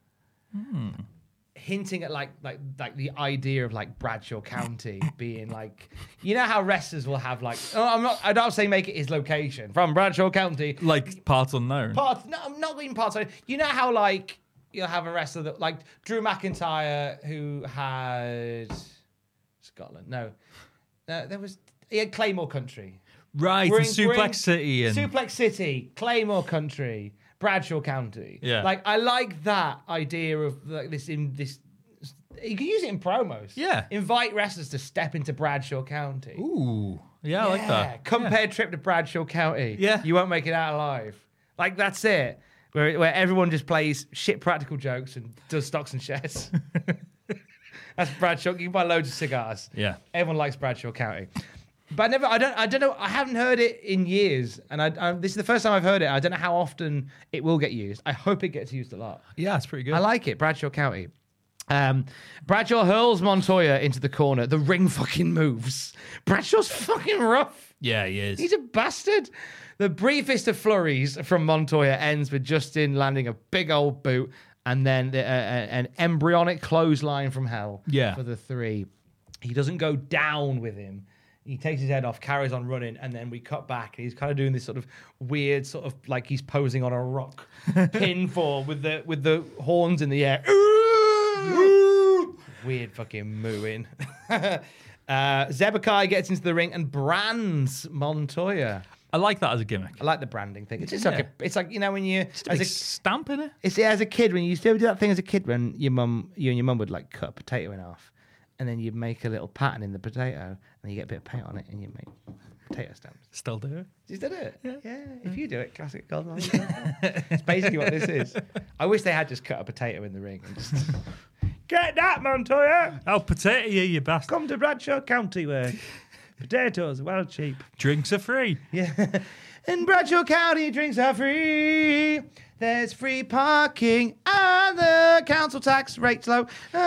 Speaker 7: Hinting at like the idea of like Bradshaw County being like, you know how wrestlers will have like, I don't say make it his location from Bradshaw County,
Speaker 8: like parts unknown.
Speaker 7: no, I'm not even parts. You know how like you'll have a wrestler that like Drew McIntyre who had Scotland. No, there was he had Claymore Country.
Speaker 8: Right,
Speaker 7: We're
Speaker 8: and
Speaker 7: in
Speaker 8: Suplex City and
Speaker 7: Suplex City, Claymore Country, Bradshaw County.
Speaker 8: Yeah.
Speaker 7: Like I like that idea of like this. You can use it in promos.
Speaker 8: Yeah.
Speaker 7: Invite wrestlers to step into Bradshaw County.
Speaker 8: Ooh, yeah, I like that.
Speaker 7: Compare trip to Bradshaw County.
Speaker 8: Yeah.
Speaker 7: You won't make it out alive. Like that's it. Where everyone just plays shit practical jokes and does stocks and shares. That's Bradshaw. You can buy loads of cigars.
Speaker 8: Yeah.
Speaker 7: Everyone likes Bradshaw County. But I don't know. I haven't heard it in years, and this is the first time I've heard it. I don't know how often it will get used. I hope it gets used a lot.
Speaker 8: Yeah, it's pretty good.
Speaker 7: I like it, Bradshaw County. Bradshaw hurls Montoya into the corner. The ring fucking moves. Bradshaw's fucking rough.
Speaker 8: Yeah, he is.
Speaker 7: He's a bastard. The briefest of flurries from Montoya ends with Justin landing a big old boot and then an embryonic clothesline from hell for the three. He doesn't go down with him. He takes his head off, carries on running, and then we cut back. And he's kind of doing this sort of weird, sort of like he's posing on a rock pinfall with the horns in the air. Weird fucking mooing. Zebekiah gets into the ring and brands Montoya.
Speaker 8: I like that as a gimmick.
Speaker 7: I like the branding thing. It's just like it's like, you know, when you
Speaker 8: As a stamp in it.
Speaker 7: It's as a kid when you used to do that thing as a kid when you and your mum would like cut a potato in half, and then you'd make a little pattern in the potato, and you get a bit of paint on it, and you make potato stamps.
Speaker 8: Still do it.
Speaker 7: You still do it? Yeah. If you do it, classic golden. It's basically what this is. I wish they had just cut a potato in the ring and just get that, Montoya.
Speaker 8: Oh, potato you bastard.
Speaker 7: Come to Bradshaw County where potatoes are well cheap.
Speaker 8: Drinks are free.
Speaker 7: Yeah. In Bradshaw County, drinks are free. There's free parking and the council tax rate's low.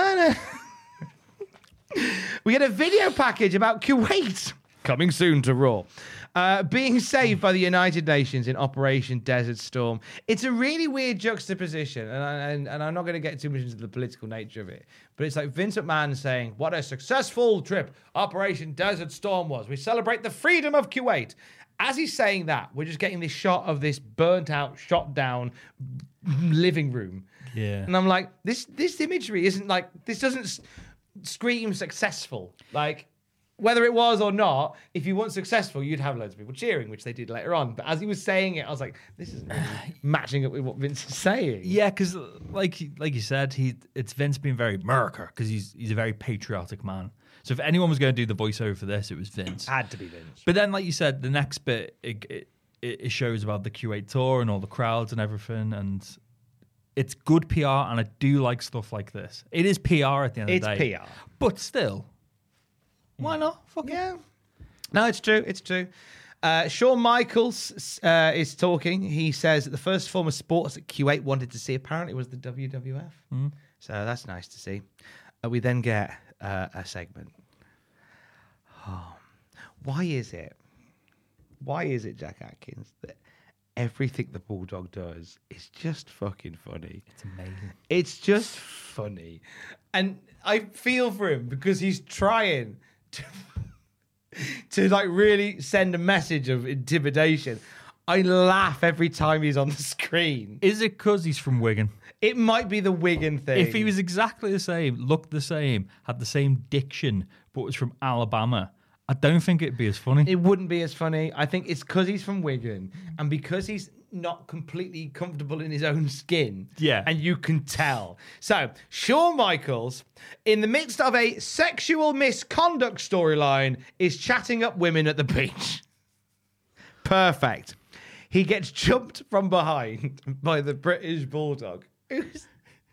Speaker 7: We get a video package about Kuwait. Coming soon to Raw. Being saved by the United Nations in Operation Desert Storm. It's a really weird juxtaposition, and I'm not going to get too much into the political nature of it, but it's like Vince McMahon saying, what a successful trip Operation Desert Storm was. We celebrate the freedom of Kuwait. As he's saying that, we're just getting this shot of this burnt out, shot down living room.
Speaker 8: Yeah.
Speaker 7: And I'm like, this imagery isn't like, this doesn't scream successful. Like, whether it was or not, if you weren't successful, you'd have loads of people cheering, which they did later on. But as he was saying it, I was like, this isn't really matching up with what Vince is saying.
Speaker 8: Yeah, because like you said, it's Vince being very America, because he's a very patriotic man. So if anyone was going to do the voiceover for this, it was Vince.
Speaker 7: Had to be Vince.
Speaker 8: But then, like you said, the next bit, it shows about the Kuwait tour and all the crowds and everything, and it's good PR, and I do like stuff like this. It is PR at the end of the day.
Speaker 7: It's PR.
Speaker 8: But still, why not? Fuck
Speaker 7: yeah. No, it's true. It's true. Shawn Michaels is talking. He says that the first form of sports that Kuwait wanted to see apparently was the WWF. So that's nice to see. We then get a segment. Oh, why is it, Jack Atkins, that everything the Bulldog does is just fucking funny?
Speaker 8: It's amazing.
Speaker 7: It's just funny. And I feel for him because he's trying to like really send a message of intimidation. I laugh every time he's on the screen.
Speaker 8: Is it because he's from Wigan?
Speaker 7: It might be the Wigan thing.
Speaker 8: If he was exactly the same, looked the same, had the same diction, but was from Alabama, I don't think it'd be as funny.
Speaker 7: It wouldn't be as funny. I think it's because he's from Wigan and because he's not completely comfortable in his own skin.
Speaker 8: Yeah.
Speaker 7: And you can tell. So, Shawn Michaels, in the midst of a sexual misconduct storyline, is chatting up women at the beach. Perfect. He gets jumped from behind by the British Bulldog. Who's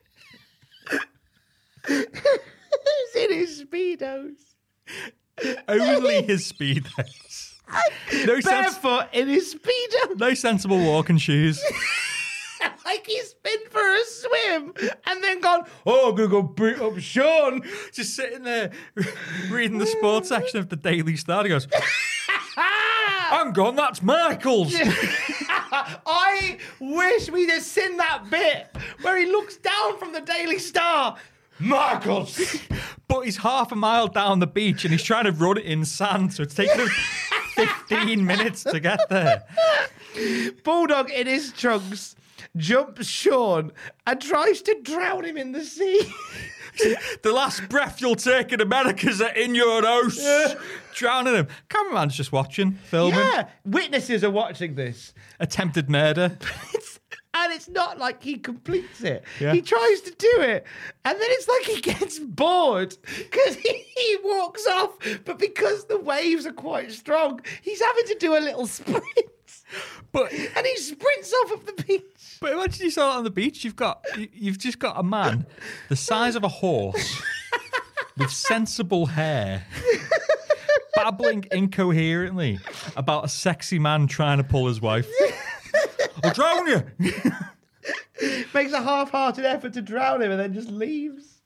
Speaker 7: in his Speedos?
Speaker 8: Only his Speedos.
Speaker 7: Barefoot in his Speedos.
Speaker 8: No sensible walking shoes.
Speaker 7: Like he's been for a swim and then gone, oh, I'm going to go beat up Shawn.
Speaker 8: Just sitting there reading the sports section of the Daily Star. He goes, hang on, that's Michaels.
Speaker 7: I wish we'd have seen that bit where he looks down from the Daily Star. Michaels.
Speaker 8: But he's half a mile down the beach and he's trying to run it in sand, so it's taking him 15 minutes to get there.
Speaker 7: Bulldog in his trunks jumps Shawn and tries to drown him in the sea.
Speaker 8: The last breath you'll take in America's in your house. Drowning him. Cameraman's just watching, filming.
Speaker 7: Yeah, witnesses are watching this.
Speaker 8: Attempted murder.
Speaker 7: And it's not like he completes it.
Speaker 8: Yeah.
Speaker 7: He tries to do it. And then it's like he gets bored because he walks off. But because the waves are quite strong, he's having to do a little sprint. And he sprints off of the beach.
Speaker 8: But imagine you saw that on the beach. You've just got a man the size of a horse with sensible hair babbling incoherently about a sexy man trying to pull his wife. I'll drown you.
Speaker 7: Makes a half-hearted effort to drown him and then just leaves.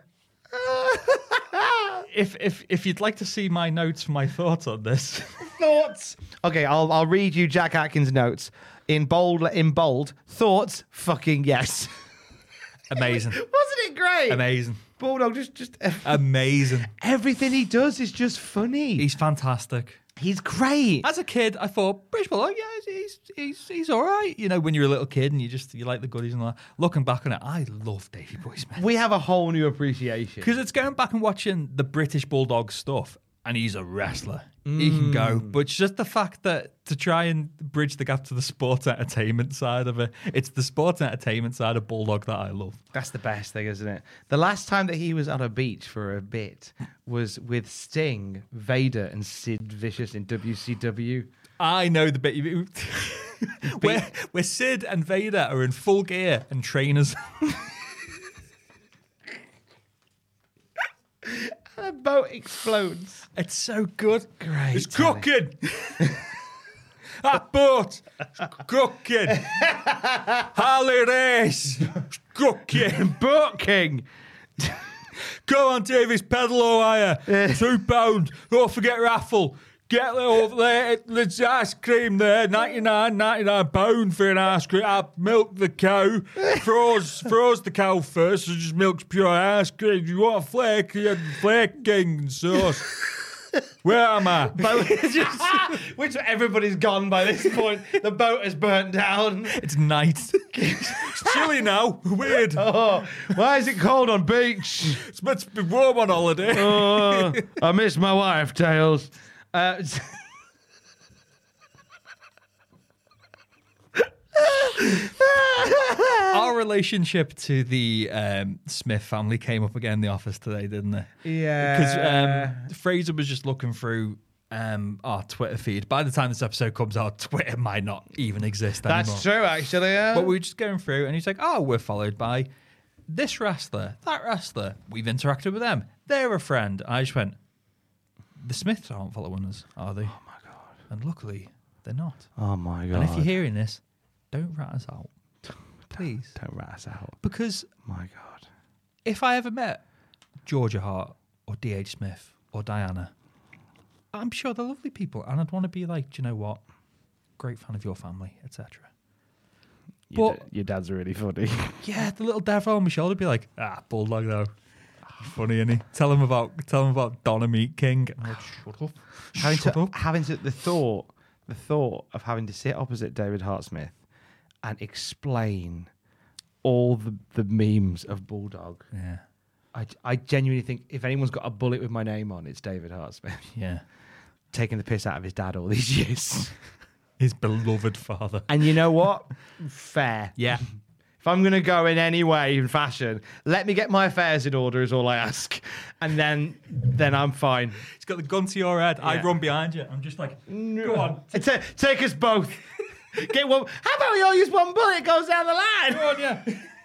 Speaker 8: If you'd like to see my notes for my thoughts on this.
Speaker 7: Thoughts. Okay, I'll read you Jack Atkins' notes. In bold, thoughts, fucking yes.
Speaker 8: Amazing.
Speaker 7: Wasn't it great?
Speaker 8: Amazing.
Speaker 7: Bulldog just
Speaker 8: amazing.
Speaker 7: Everything he does is just funny.
Speaker 8: He's fantastic.
Speaker 7: He's great.
Speaker 8: As a kid, I thought British Bulldog, yeah, he's all right. You know, when you're a little kid and you like the goodies and all that. Looking back on it, I love Davey Boy Smith.
Speaker 7: We have a whole new appreciation
Speaker 8: because it's going back and watching the British Bulldog stuff. and he's a wrestler. He can go. But just the fact that to try and bridge the gap to the sports entertainment side of it, it's the sports entertainment side of Bulldog that I love.
Speaker 7: That's the best thing, isn't it? The last time that he was on a beach for a bit was with Sting, Vader, and Sid Vicious in WCW.
Speaker 8: I know the bit where Sid and Vader are in full gear and trainers.
Speaker 7: The boat explodes.
Speaker 8: It's so good.
Speaker 7: Great.
Speaker 8: It's cooking. That boat. Cooking. Harley race. Cooking.
Speaker 7: Boat King.
Speaker 8: Go on, Davies, pedal or hire. £2. Don't forget raffle. Get over there. There's ice cream there. £99 for an ice cream. I'll milk the cow. Froze the cow first, so just milks pure ice cream. You want a flake? You flake king sauce. Where am I?
Speaker 7: Which everybody's gone by this point. The boat has burnt down.
Speaker 8: It's night. It's chilly now. Weird.
Speaker 7: Oh, why is it cold on beach?
Speaker 8: It's meant to be warm on holiday.
Speaker 7: Oh, I miss my wife, Tails.
Speaker 8: Our relationship to the Smith family came up again in the office today, didn't it?
Speaker 7: Yeah.
Speaker 8: Because Fraser was just looking through our Twitter feed. By the time this episode comes out, Twitter might not even exist anymore.
Speaker 7: That's true, actually. Yeah.
Speaker 8: But we were just going through, and he's like, "Oh, we're followed by this wrestler, that wrestler. We've interacted with them. They're a friend." I just went, "The Smiths aren't following us, are they?" Oh my god! And luckily, they're not.
Speaker 7: Oh my god!
Speaker 8: And if you're hearing this, don't rat us out, please.
Speaker 7: Don't rat us out.
Speaker 8: Because
Speaker 7: my god,
Speaker 8: if I ever met Georgia Hart or D.H. Smith or Diana, I'm sure they're lovely people, and I'd want to be like, do you know what? Great fan of your family, etc. But
Speaker 7: your dad's really funny.
Speaker 8: Yeah, the little devil on my shoulder would be like, Bulldog though. Funny, isn't he? Tell him about Donna Meat King. Like, shut up.
Speaker 7: Having the thought of having to sit opposite David Hart Smith and explain all the memes of Bulldog.
Speaker 8: Yeah.
Speaker 7: I genuinely think if anyone's got a bullet with my name on, it's David Hart Smith.
Speaker 8: Yeah.
Speaker 7: Taking the piss out of his dad all these years.
Speaker 8: His beloved father.
Speaker 7: And you know what? Fair.
Speaker 8: Yeah.
Speaker 7: If I'm going to go in any way in fashion, let me get my affairs in order is all I ask. And then I'm fine.
Speaker 8: He's got the gun to your head.
Speaker 7: Yeah.
Speaker 8: I run behind you. I'm just like, go on.
Speaker 7: Take us both. Get one. How about we all use one bullet? It goes down the line.
Speaker 8: Go on, yeah.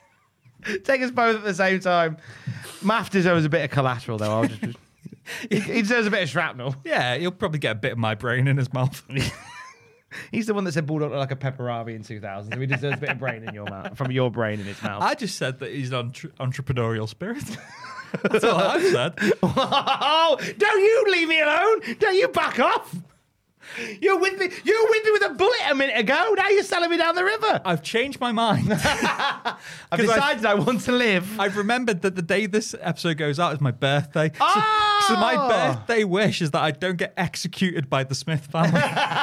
Speaker 7: Take us both at the same time. Maff deserves a bit of collateral, though. He deserves a bit of shrapnel.
Speaker 8: Yeah, he'll probably get a bit of my brain in his mouth.
Speaker 7: He's the one that said Bulldog looked like a pepperami in 2000, so he deserves a bit of brain in your mouth, from your brain in his mouth.
Speaker 8: I just said that he's an entrepreneurial spirit. That's all I've said.
Speaker 7: Oh, don't you leave me alone. Don't you back off. You're with me with a bullet a minute ago. Now you're selling me down the river.
Speaker 8: I've changed my mind.
Speaker 7: I've decided I want to live.
Speaker 8: I've remembered that the day this episode goes out is my birthday. So my birthday wish is that I don't get executed by the Smith family.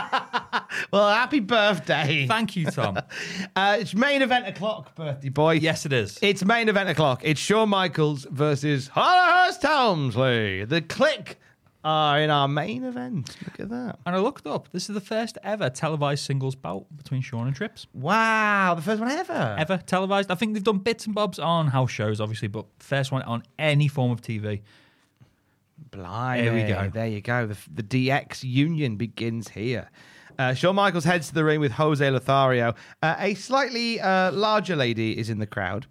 Speaker 7: Well, happy birthday.
Speaker 8: Thank you, Tom.
Speaker 7: It's main event o'clock, birthday boy.
Speaker 8: Yes, it is.
Speaker 7: It's main event o'clock. It's Shawn Michaels versus Hollis Helmsley. The Click are in our main event. Look at that.
Speaker 8: And I looked up. This is the first ever televised singles bout between Shawn and Trips.
Speaker 7: Wow, the first one ever.
Speaker 8: Ever televised. I think they've done bits and bobs on house shows, obviously, but first one on any form of TV.
Speaker 7: Blimey.
Speaker 8: Here we go.
Speaker 7: There you go. The DX union begins here. Shawn Michaels heads to the ring with Jose Lothario. A slightly larger lady is in the crowd.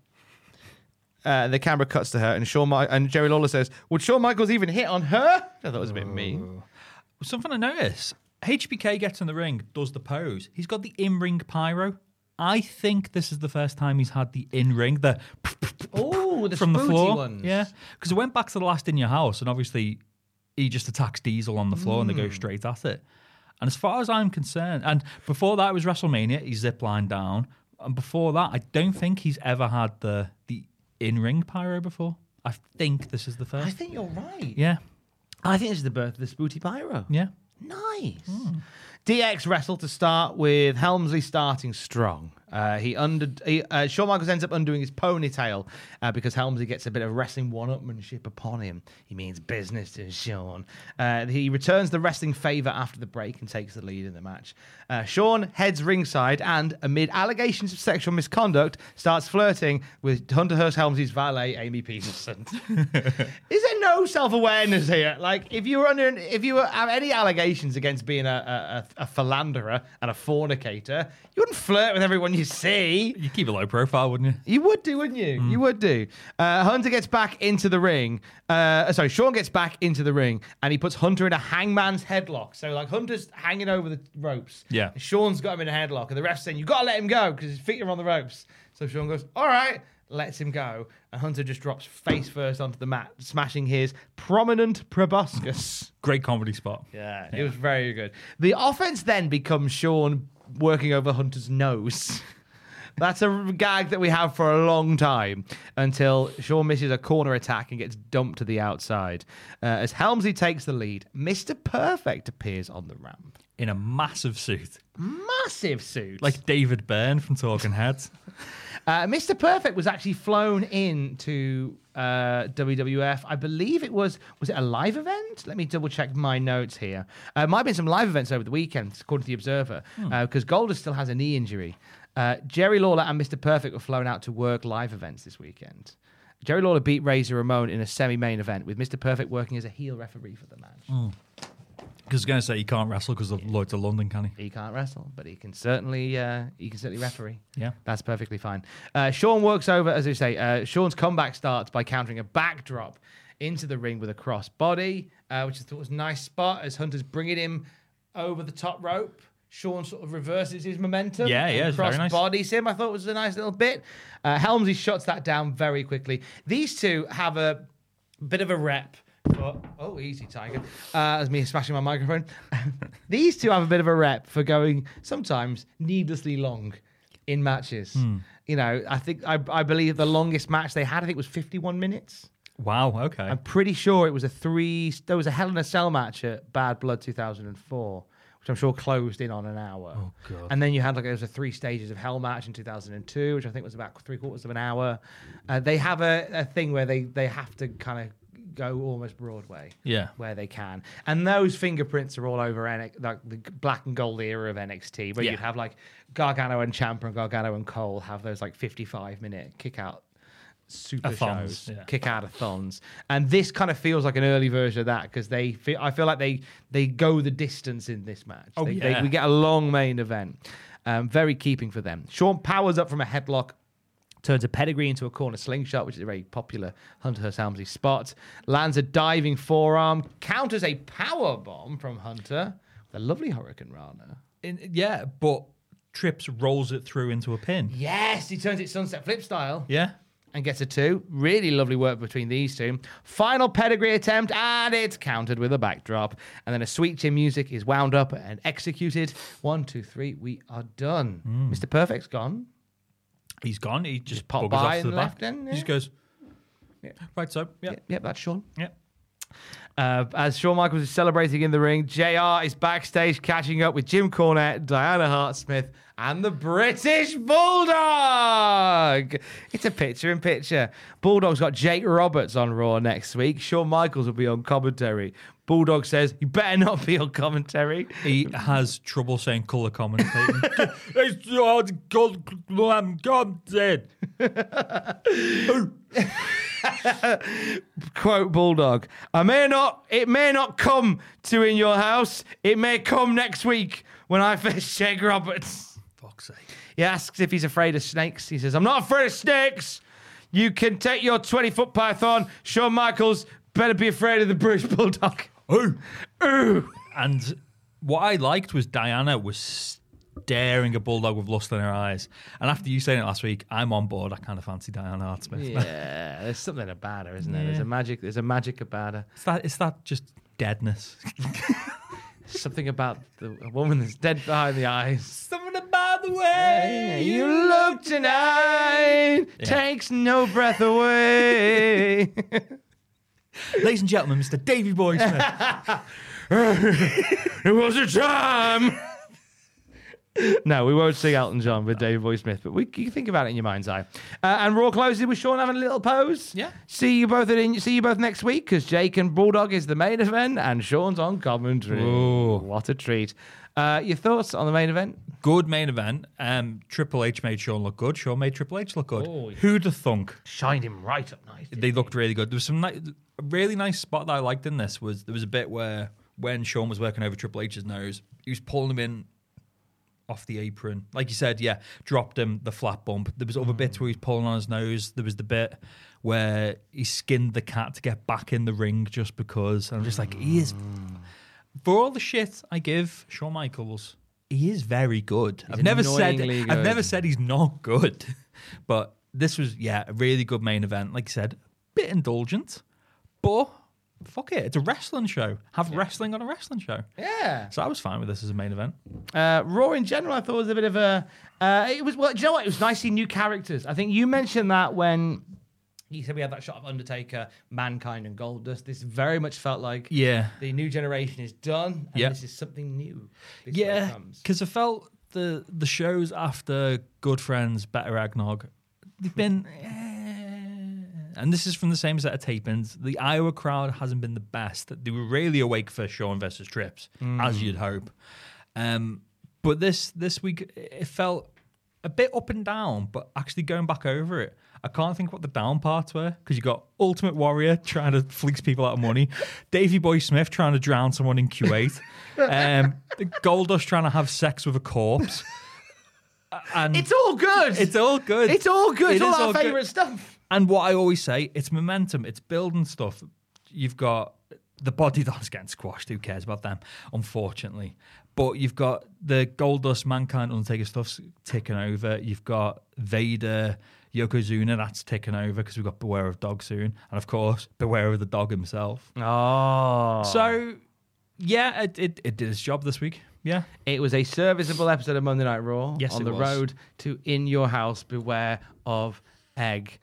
Speaker 7: The camera cuts to her, and Jerry Lawler says, "Would Shawn Michaels even hit on her?" I thought it was a bit mean.
Speaker 8: Something I noticed. HBK gets in the ring, does the pose. He's got the in-ring pyro. I think this is the first time he's had the in-ring, the from the floor.
Speaker 7: Ones.
Speaker 8: Yeah, because I went back to the last In Your House, and obviously he just attacks Diesel on the floor, and they go straight at it. And as far as I'm concerned, and before that was WrestleMania, he ziplined down, and before that, I don't think he's ever had the in-ring pyro before. I think this is the first.
Speaker 7: I think you're right.
Speaker 8: Yeah.
Speaker 7: I think this is the birth of the Spooty Pyro.
Speaker 8: Yeah.
Speaker 7: Nice. DX wrestled to start with Helmsley starting strong. Shawn Michaels ends up undoing his ponytail because Helmsley gets a bit of wrestling one-upmanship upon him. He means business to Shawn. He returns the wrestling favor after the break and takes the lead in the match. Shawn heads ringside and, amid allegations of sexual misconduct, starts flirting with Hunter Hearst Helmsley's valet, Amy Peterson. Is there no self-awareness here? Like, if you have any allegations against being a philanderer and a fornicator, you wouldn't flirt with everyone you see.
Speaker 8: You keep a low profile, wouldn't you?
Speaker 7: You would do, wouldn't you? You would do. Hunter gets back into the ring. Shawn gets back into the ring and he puts Hunter in a hangman's headlock. So, like, Hunter's hanging over the ropes.
Speaker 8: Yeah.
Speaker 7: And Shawn's got him in a headlock. And the ref's saying, you've got to let him go because his feet are on the ropes. So Shawn goes, all right, lets him go. And Hunter just drops face first onto the mat, smashing his prominent proboscis.
Speaker 8: Great comedy spot.
Speaker 7: Yeah, it was very good. The offense then becomes Shawn working over Hunter's nose. That's a gag that we have for a long time until Shawn misses a corner attack and gets dumped to the outside. As Helmsley takes the lead, Mr. Perfect appears on the ramp.
Speaker 8: In a massive suit.
Speaker 7: Massive suit.
Speaker 8: Like David Byrne from Talking Heads.
Speaker 7: Mr. Perfect was actually flown in to WWF. I believe it was it a live event? Let me double check my notes here. Might have been some live events over the weekend, according to the Observer, because Goldust still has a knee injury. Jerry Lawler and Mr. Perfect were flown out to work live events this weekend. Jerry Lawler beat Razor Ramon in a semi-main event, with Mr. Perfect working as a heel referee for the match.
Speaker 8: Because I was going to say he can't wrestle because of Lloyd's of London, can he?
Speaker 7: He can't wrestle, but he can certainly referee.
Speaker 8: Yeah,
Speaker 7: that's perfectly fine. Shawn works over, as I say. Shawn's comeback starts by countering a backdrop into the ring with a cross body, which I thought was a nice spot as Hunter's bringing him over the top rope. Shawn sort of reverses his momentum.
Speaker 8: It's very nice.
Speaker 7: Cross-bodies him. I thought it was a nice little bit. Helmsley shuts that down very quickly. These two have a bit of a rep. Oh, easy, Tiger. As me smashing my microphone. These two have a bit of a rep for going sometimes needlessly long in matches. You know, I believe the longest match they had, I think, was 51 minutes.
Speaker 8: Wow, okay.
Speaker 7: I'm pretty sure it was there was a Hell in a Cell match at Bad Blood 2004. Which I'm sure closed in on an hour.
Speaker 8: Oh, God.
Speaker 7: And then you had, there was a 3 stages of Hell match in 2002, which I think was about 3/4 of an hour. They have a thing where they have to kind of go almost Broadway.
Speaker 8: Yeah.
Speaker 7: Where they can. And those fingerprints are all over like the black and gold era of NXT, where you'd have like Gargano and Ciampa and Gargano and Cole have those like 55-minute kick-out super shows, kick out of thons, and this kind of feels like an early version of that because I feel like they go the distance in this match. We get a long main event, very keeping for them. Shawn powers up from a headlock, turns a pedigree into a corner slingshot, which is a very popular Hunter Hearst Helmsley spot. Lands a diving forearm, counters a power bomb from Hunter with a lovely Hurricane Rana.
Speaker 8: But Trips rolls it through into a pin.
Speaker 7: Yes, he turns it sunset flip style.
Speaker 8: Yeah.
Speaker 7: And gets a 2. Really lovely work between these two. Final pedigree attempt, and it's countered with a backdrop. And then a sweet chin music is wound up and executed. 1, 2, 3, we are done. Mr. Perfect's gone.
Speaker 8: He's gone. He just
Speaker 7: popped by and left then.
Speaker 8: He just goes, right, so,
Speaker 7: Yep, that's Shawn.
Speaker 8: Yep.
Speaker 7: As Shawn Michaels is celebrating in the ring, JR is backstage catching up with Jim Cornette, Diana Hart-Smith, and the British Bulldog. It's a picture-in-picture. Bulldog's got Jake Roberts on Raw next week. Shawn Michaels will be on commentary. Bulldog says, you better not be on commentary.
Speaker 8: He has trouble saying colour commentating. It's hard content.
Speaker 7: Quote Bulldog, it may not come to in your house. It may come next week when I face Jake Roberts.
Speaker 8: Fuck's sake.
Speaker 7: He asks if he's afraid of snakes. He says, I'm not afraid of snakes. You can take your 20-foot python. Shawn Michaels better be afraid of the British Bulldog.
Speaker 8: Ooh. And what I liked was Diana was staring at Bulldog with lust in her eyes. And after you saying it last week, I'm on board. I kind of fancy Diana Hart-Smith.
Speaker 7: Yeah, there's something about her, isn't there? There's a magic about her.
Speaker 8: It's that just deadness.
Speaker 7: Something about a woman that's dead behind the eyes.
Speaker 8: Something about the way
Speaker 7: you look tonight takes no breath away.
Speaker 8: Ladies and gentlemen, Mr. Davey Boy Smith.
Speaker 7: It was a time No, we won't sing Elton John with David Boy Smith, but you can think about it in your mind's eye. And Raw closes with Sean having a little pose.
Speaker 8: Yeah.
Speaker 7: See you both next week because Jake and Bulldog is the main event and Sean's on commentary.
Speaker 8: Ooh.
Speaker 7: What a treat. Your thoughts on the main event?
Speaker 8: Good main event. Triple H made Sean look good. Sean made Triple H look good.
Speaker 7: Oh, yeah.
Speaker 8: Who'd have thunk?
Speaker 7: Shined him right up nice.
Speaker 8: They looked really good. There was a really nice spot that I liked in this. There was a bit where when Sean was working over Triple H's nose, he was pulling him in off the apron. Like you said, yeah, dropped him, the flat bump. There was other bits where he was pulling on his nose. There was the bit where he skinned the cat to get back in the ring just because. And I'm just like, he is... For all the shit I give Shawn Michaels, he is very good. I've never said he's not good. But this was, a really good main event. Like you said, a bit indulgent, but fuck it, it's a wrestling show. Have wrestling on a wrestling show.
Speaker 7: Yeah.
Speaker 8: So I was fine with this as a main event.
Speaker 7: Raw in general, I thought was a bit of a... do you know what? It was nice seeing new characters. I think you mentioned that when... You said we had that shot of Undertaker, Mankind, and Goldust. This very much felt like the new generation is done, and this is something new.
Speaker 8: Because I felt the shows after Good Friends, Better Eggnog, they've been... And this is from the same set of tapings. The Iowa crowd hasn't been the best. They were really awake for Shawn versus Trips, as you'd hope. But this week, it felt a bit up and down, but actually going back over it, I can't think what the down parts were, because you got Ultimate Warrior trying to fleece people out of money, Davey Boy Smith trying to drown someone in Kuwait, Goldust trying to have sex with a corpse. And
Speaker 7: it's all good.
Speaker 8: It's all good.
Speaker 7: It's all good. It's all our
Speaker 8: all
Speaker 7: favourite stuff.
Speaker 8: And what I always say, it's momentum. It's building stuff. You've got the Body Dolls getting squashed. Who cares about them, unfortunately? But you've got the Goldust, Mankind, Undertaker stuff's ticking over. You've got Vader, Yokozuna, that's ticking over because we've got Beware of Dog soon. And of course, Beware of the Dog himself.
Speaker 7: Oh.
Speaker 8: So, yeah, it did its job this week. Yeah.
Speaker 7: It was a serviceable episode of Monday Night Raw.
Speaker 8: Yes,
Speaker 7: on
Speaker 8: it
Speaker 7: the
Speaker 8: was.
Speaker 7: road to In Your House, Beware of Egg.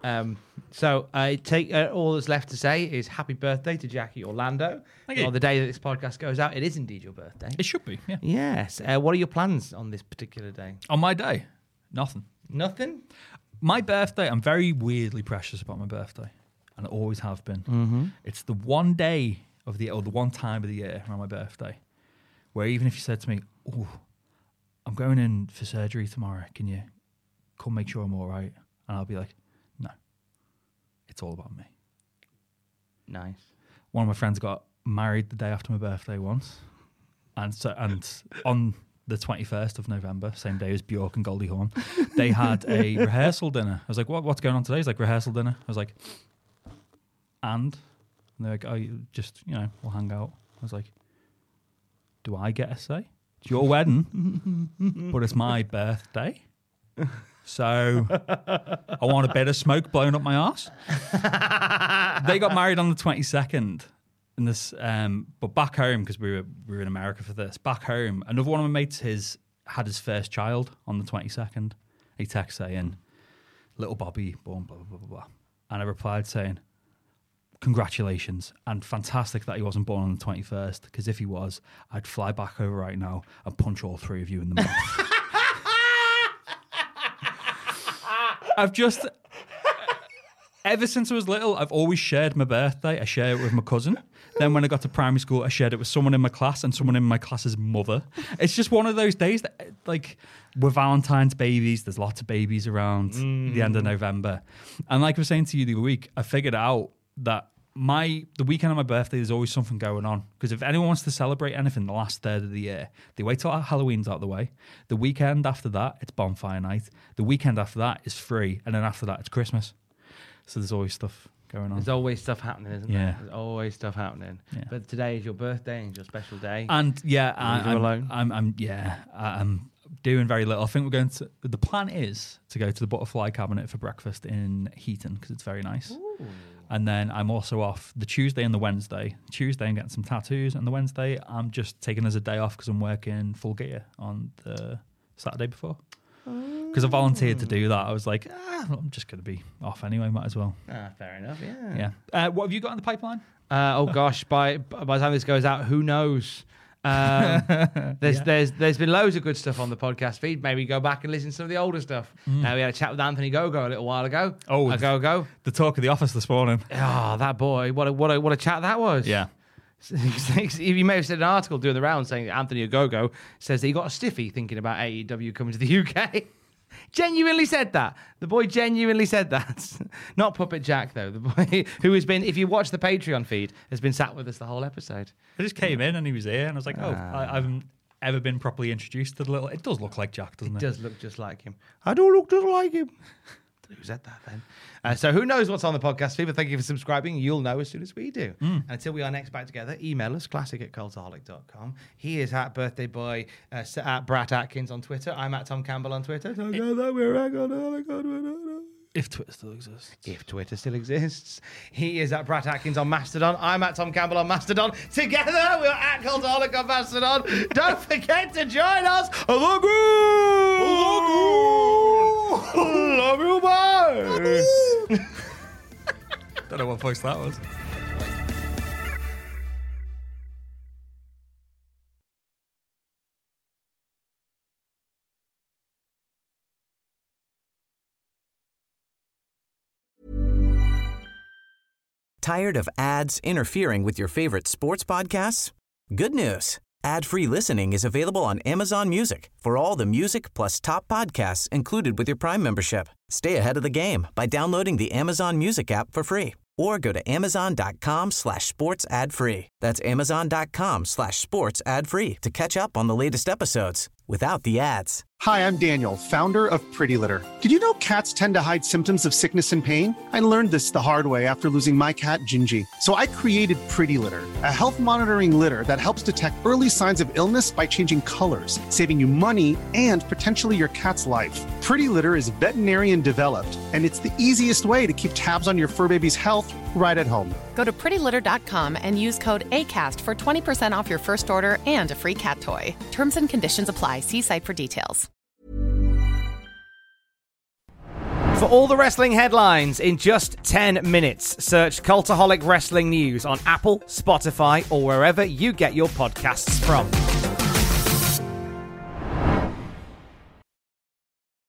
Speaker 7: So I take all that's left to say is happy birthday to Jackie Orlando.
Speaker 8: Thank you.
Speaker 7: On the day that this podcast goes out, it is indeed your birthday.
Speaker 8: It should be, yeah.
Speaker 7: Yes. What are your plans on this particular day?
Speaker 8: On my day, nothing.
Speaker 7: Nothing?
Speaker 8: My birthday, I'm very weirdly precious about my birthday, and I always have been.
Speaker 7: Mm-hmm.
Speaker 8: It's the one day of the, or the one time of the year around my birthday, where even if you said to me, "Oh, I'm going in for surgery tomorrow, can you come make sure I'm all right?" And I'll be like, "No, it's all about me."
Speaker 7: Nice.
Speaker 8: One of my friends got married the day after my birthday once, and on the 21st of November, same day as Bjork and Goldie Hawn, they had a rehearsal dinner. I was like, what's going on today? He's like, rehearsal dinner. I was like, and they're like, oh, you just, we'll hang out. I was like, do I get a say? It's your wedding, but it's my birthday. So I want a bit of smoke blowing up my arse. They got married on the 22nd. In this, but back home, because we were in America for this. Back home, another one of my mates had his first child on the 22nd. He texted saying, "Little Bobby born, blah blah blah blah," and I replied saying, "Congratulations, and fantastic that he wasn't born on the 21st. Because if he was, I'd fly back over right now and punch all three of you in the mouth." I've just. Ever since I was little, I've always shared my birthday. I share it with my cousin. Then when I got to primary school, I shared it with someone in my class and someone in my class's mother. It's just one of those days that, like, with Valentine's babies, there's lots of babies around the end of November. And like I was saying to you the other week, I figured out that the weekend of my birthday, there's always something going on. Because if anyone wants to celebrate anything the last third of the year, they wait till Halloween's out of the way. The weekend after that, it's bonfire night. The weekend after that is free. And then after that, it's Christmas. So there's always stuff going on.
Speaker 7: There's always stuff happening, isn't
Speaker 8: Yeah.
Speaker 7: there? There's always stuff happening.
Speaker 8: Yeah.
Speaker 7: But today is your birthday and it's your special day.
Speaker 8: And yeah,
Speaker 7: alone?
Speaker 8: I'm doing very little. I think we're going to. The plan is to go to the Butterfly Cabinet for breakfast in Heaton because it's very nice.
Speaker 7: Ooh.
Speaker 8: And then I'm also off the Tuesday and the Wednesday. Tuesday I'm getting some tattoos, and the Wednesday I'm just taking as a day off because I'm working full gear on the Saturday before. Because I volunteered to do that. I was like, I'm just going to be off anyway, might as well.
Speaker 7: Fair enough, yeah.
Speaker 8: Yeah. What have you got in the pipeline?
Speaker 7: Oh, gosh, by the time this goes out, who knows? There's been loads of good stuff on the podcast feed. Maybe go back and listen to some of the older stuff. We had a chat with Anthony Gogo a little while ago.
Speaker 8: Oh,
Speaker 7: Gogo.
Speaker 8: The talk of the office this morning.
Speaker 7: Oh, that boy! What a chat that was.
Speaker 8: Yeah.
Speaker 7: You may have said an article doing the round saying that Anthony Ogogo says that he got a stiffy thinking about AEW coming to the UK. Genuinely said that. The boy genuinely said that. Not Puppet Jack, though. The boy who has been, if you watch the Patreon feed, has been sat with us the whole episode.
Speaker 8: I just came in and he was there, and I was like, I haven't ever been properly introduced to the little... It does look like Jack, doesn't it?
Speaker 7: It does look just like him. I do look just like him. Who said that then? So who knows what's on the podcast feed, but thank you for subscribing. You'll know as soon as we do. Until we are next back together, email us, classic@cultaholic.com. He is at Birthday Boy, at Brat Atkins on Twitter. I'm at Tom Campbell on Twitter.
Speaker 8: If Twitter still exists.
Speaker 7: If Twitter still exists. He is at Brat Atkins on Mastodon. I'm at Tom Campbell on Mastodon. Together, we're at Cultaholic on Mastodon. Don't forget to join us. Love you, bye.
Speaker 8: Don't know what voice that was.
Speaker 11: Tired of ads interfering with your favorite sports podcasts? Good news. Ad-free listening is available on Amazon Music for all the music plus top podcasts included with your Prime membership. Stay ahead of the game by downloading the Amazon Music app for free or go to amazon.com/sports ad free. That's amazon.com/sports ad free to catch up on the latest episodes without the ads.
Speaker 3: Hi, I'm Daniel, founder of Pretty Litter. Did you know cats tend to hide symptoms of sickness and pain? I learned this the hard way after losing my cat, Gingy. So I created Pretty Litter, a health monitoring litter that helps detect early signs of illness by changing colors, saving you money and potentially your cat's life. Pretty Litter is veterinarian developed, and it's the easiest way to keep tabs on your fur baby's health right at home.
Speaker 4: Go to prettylitter.com and use code ACAST for 20% off your first order and a free cat toy. Terms and conditions apply. See site for details.
Speaker 7: For all the wrestling headlines in just 10 minutes, search Cultaholic Wrestling News on Apple, Spotify, or wherever you get your podcasts from.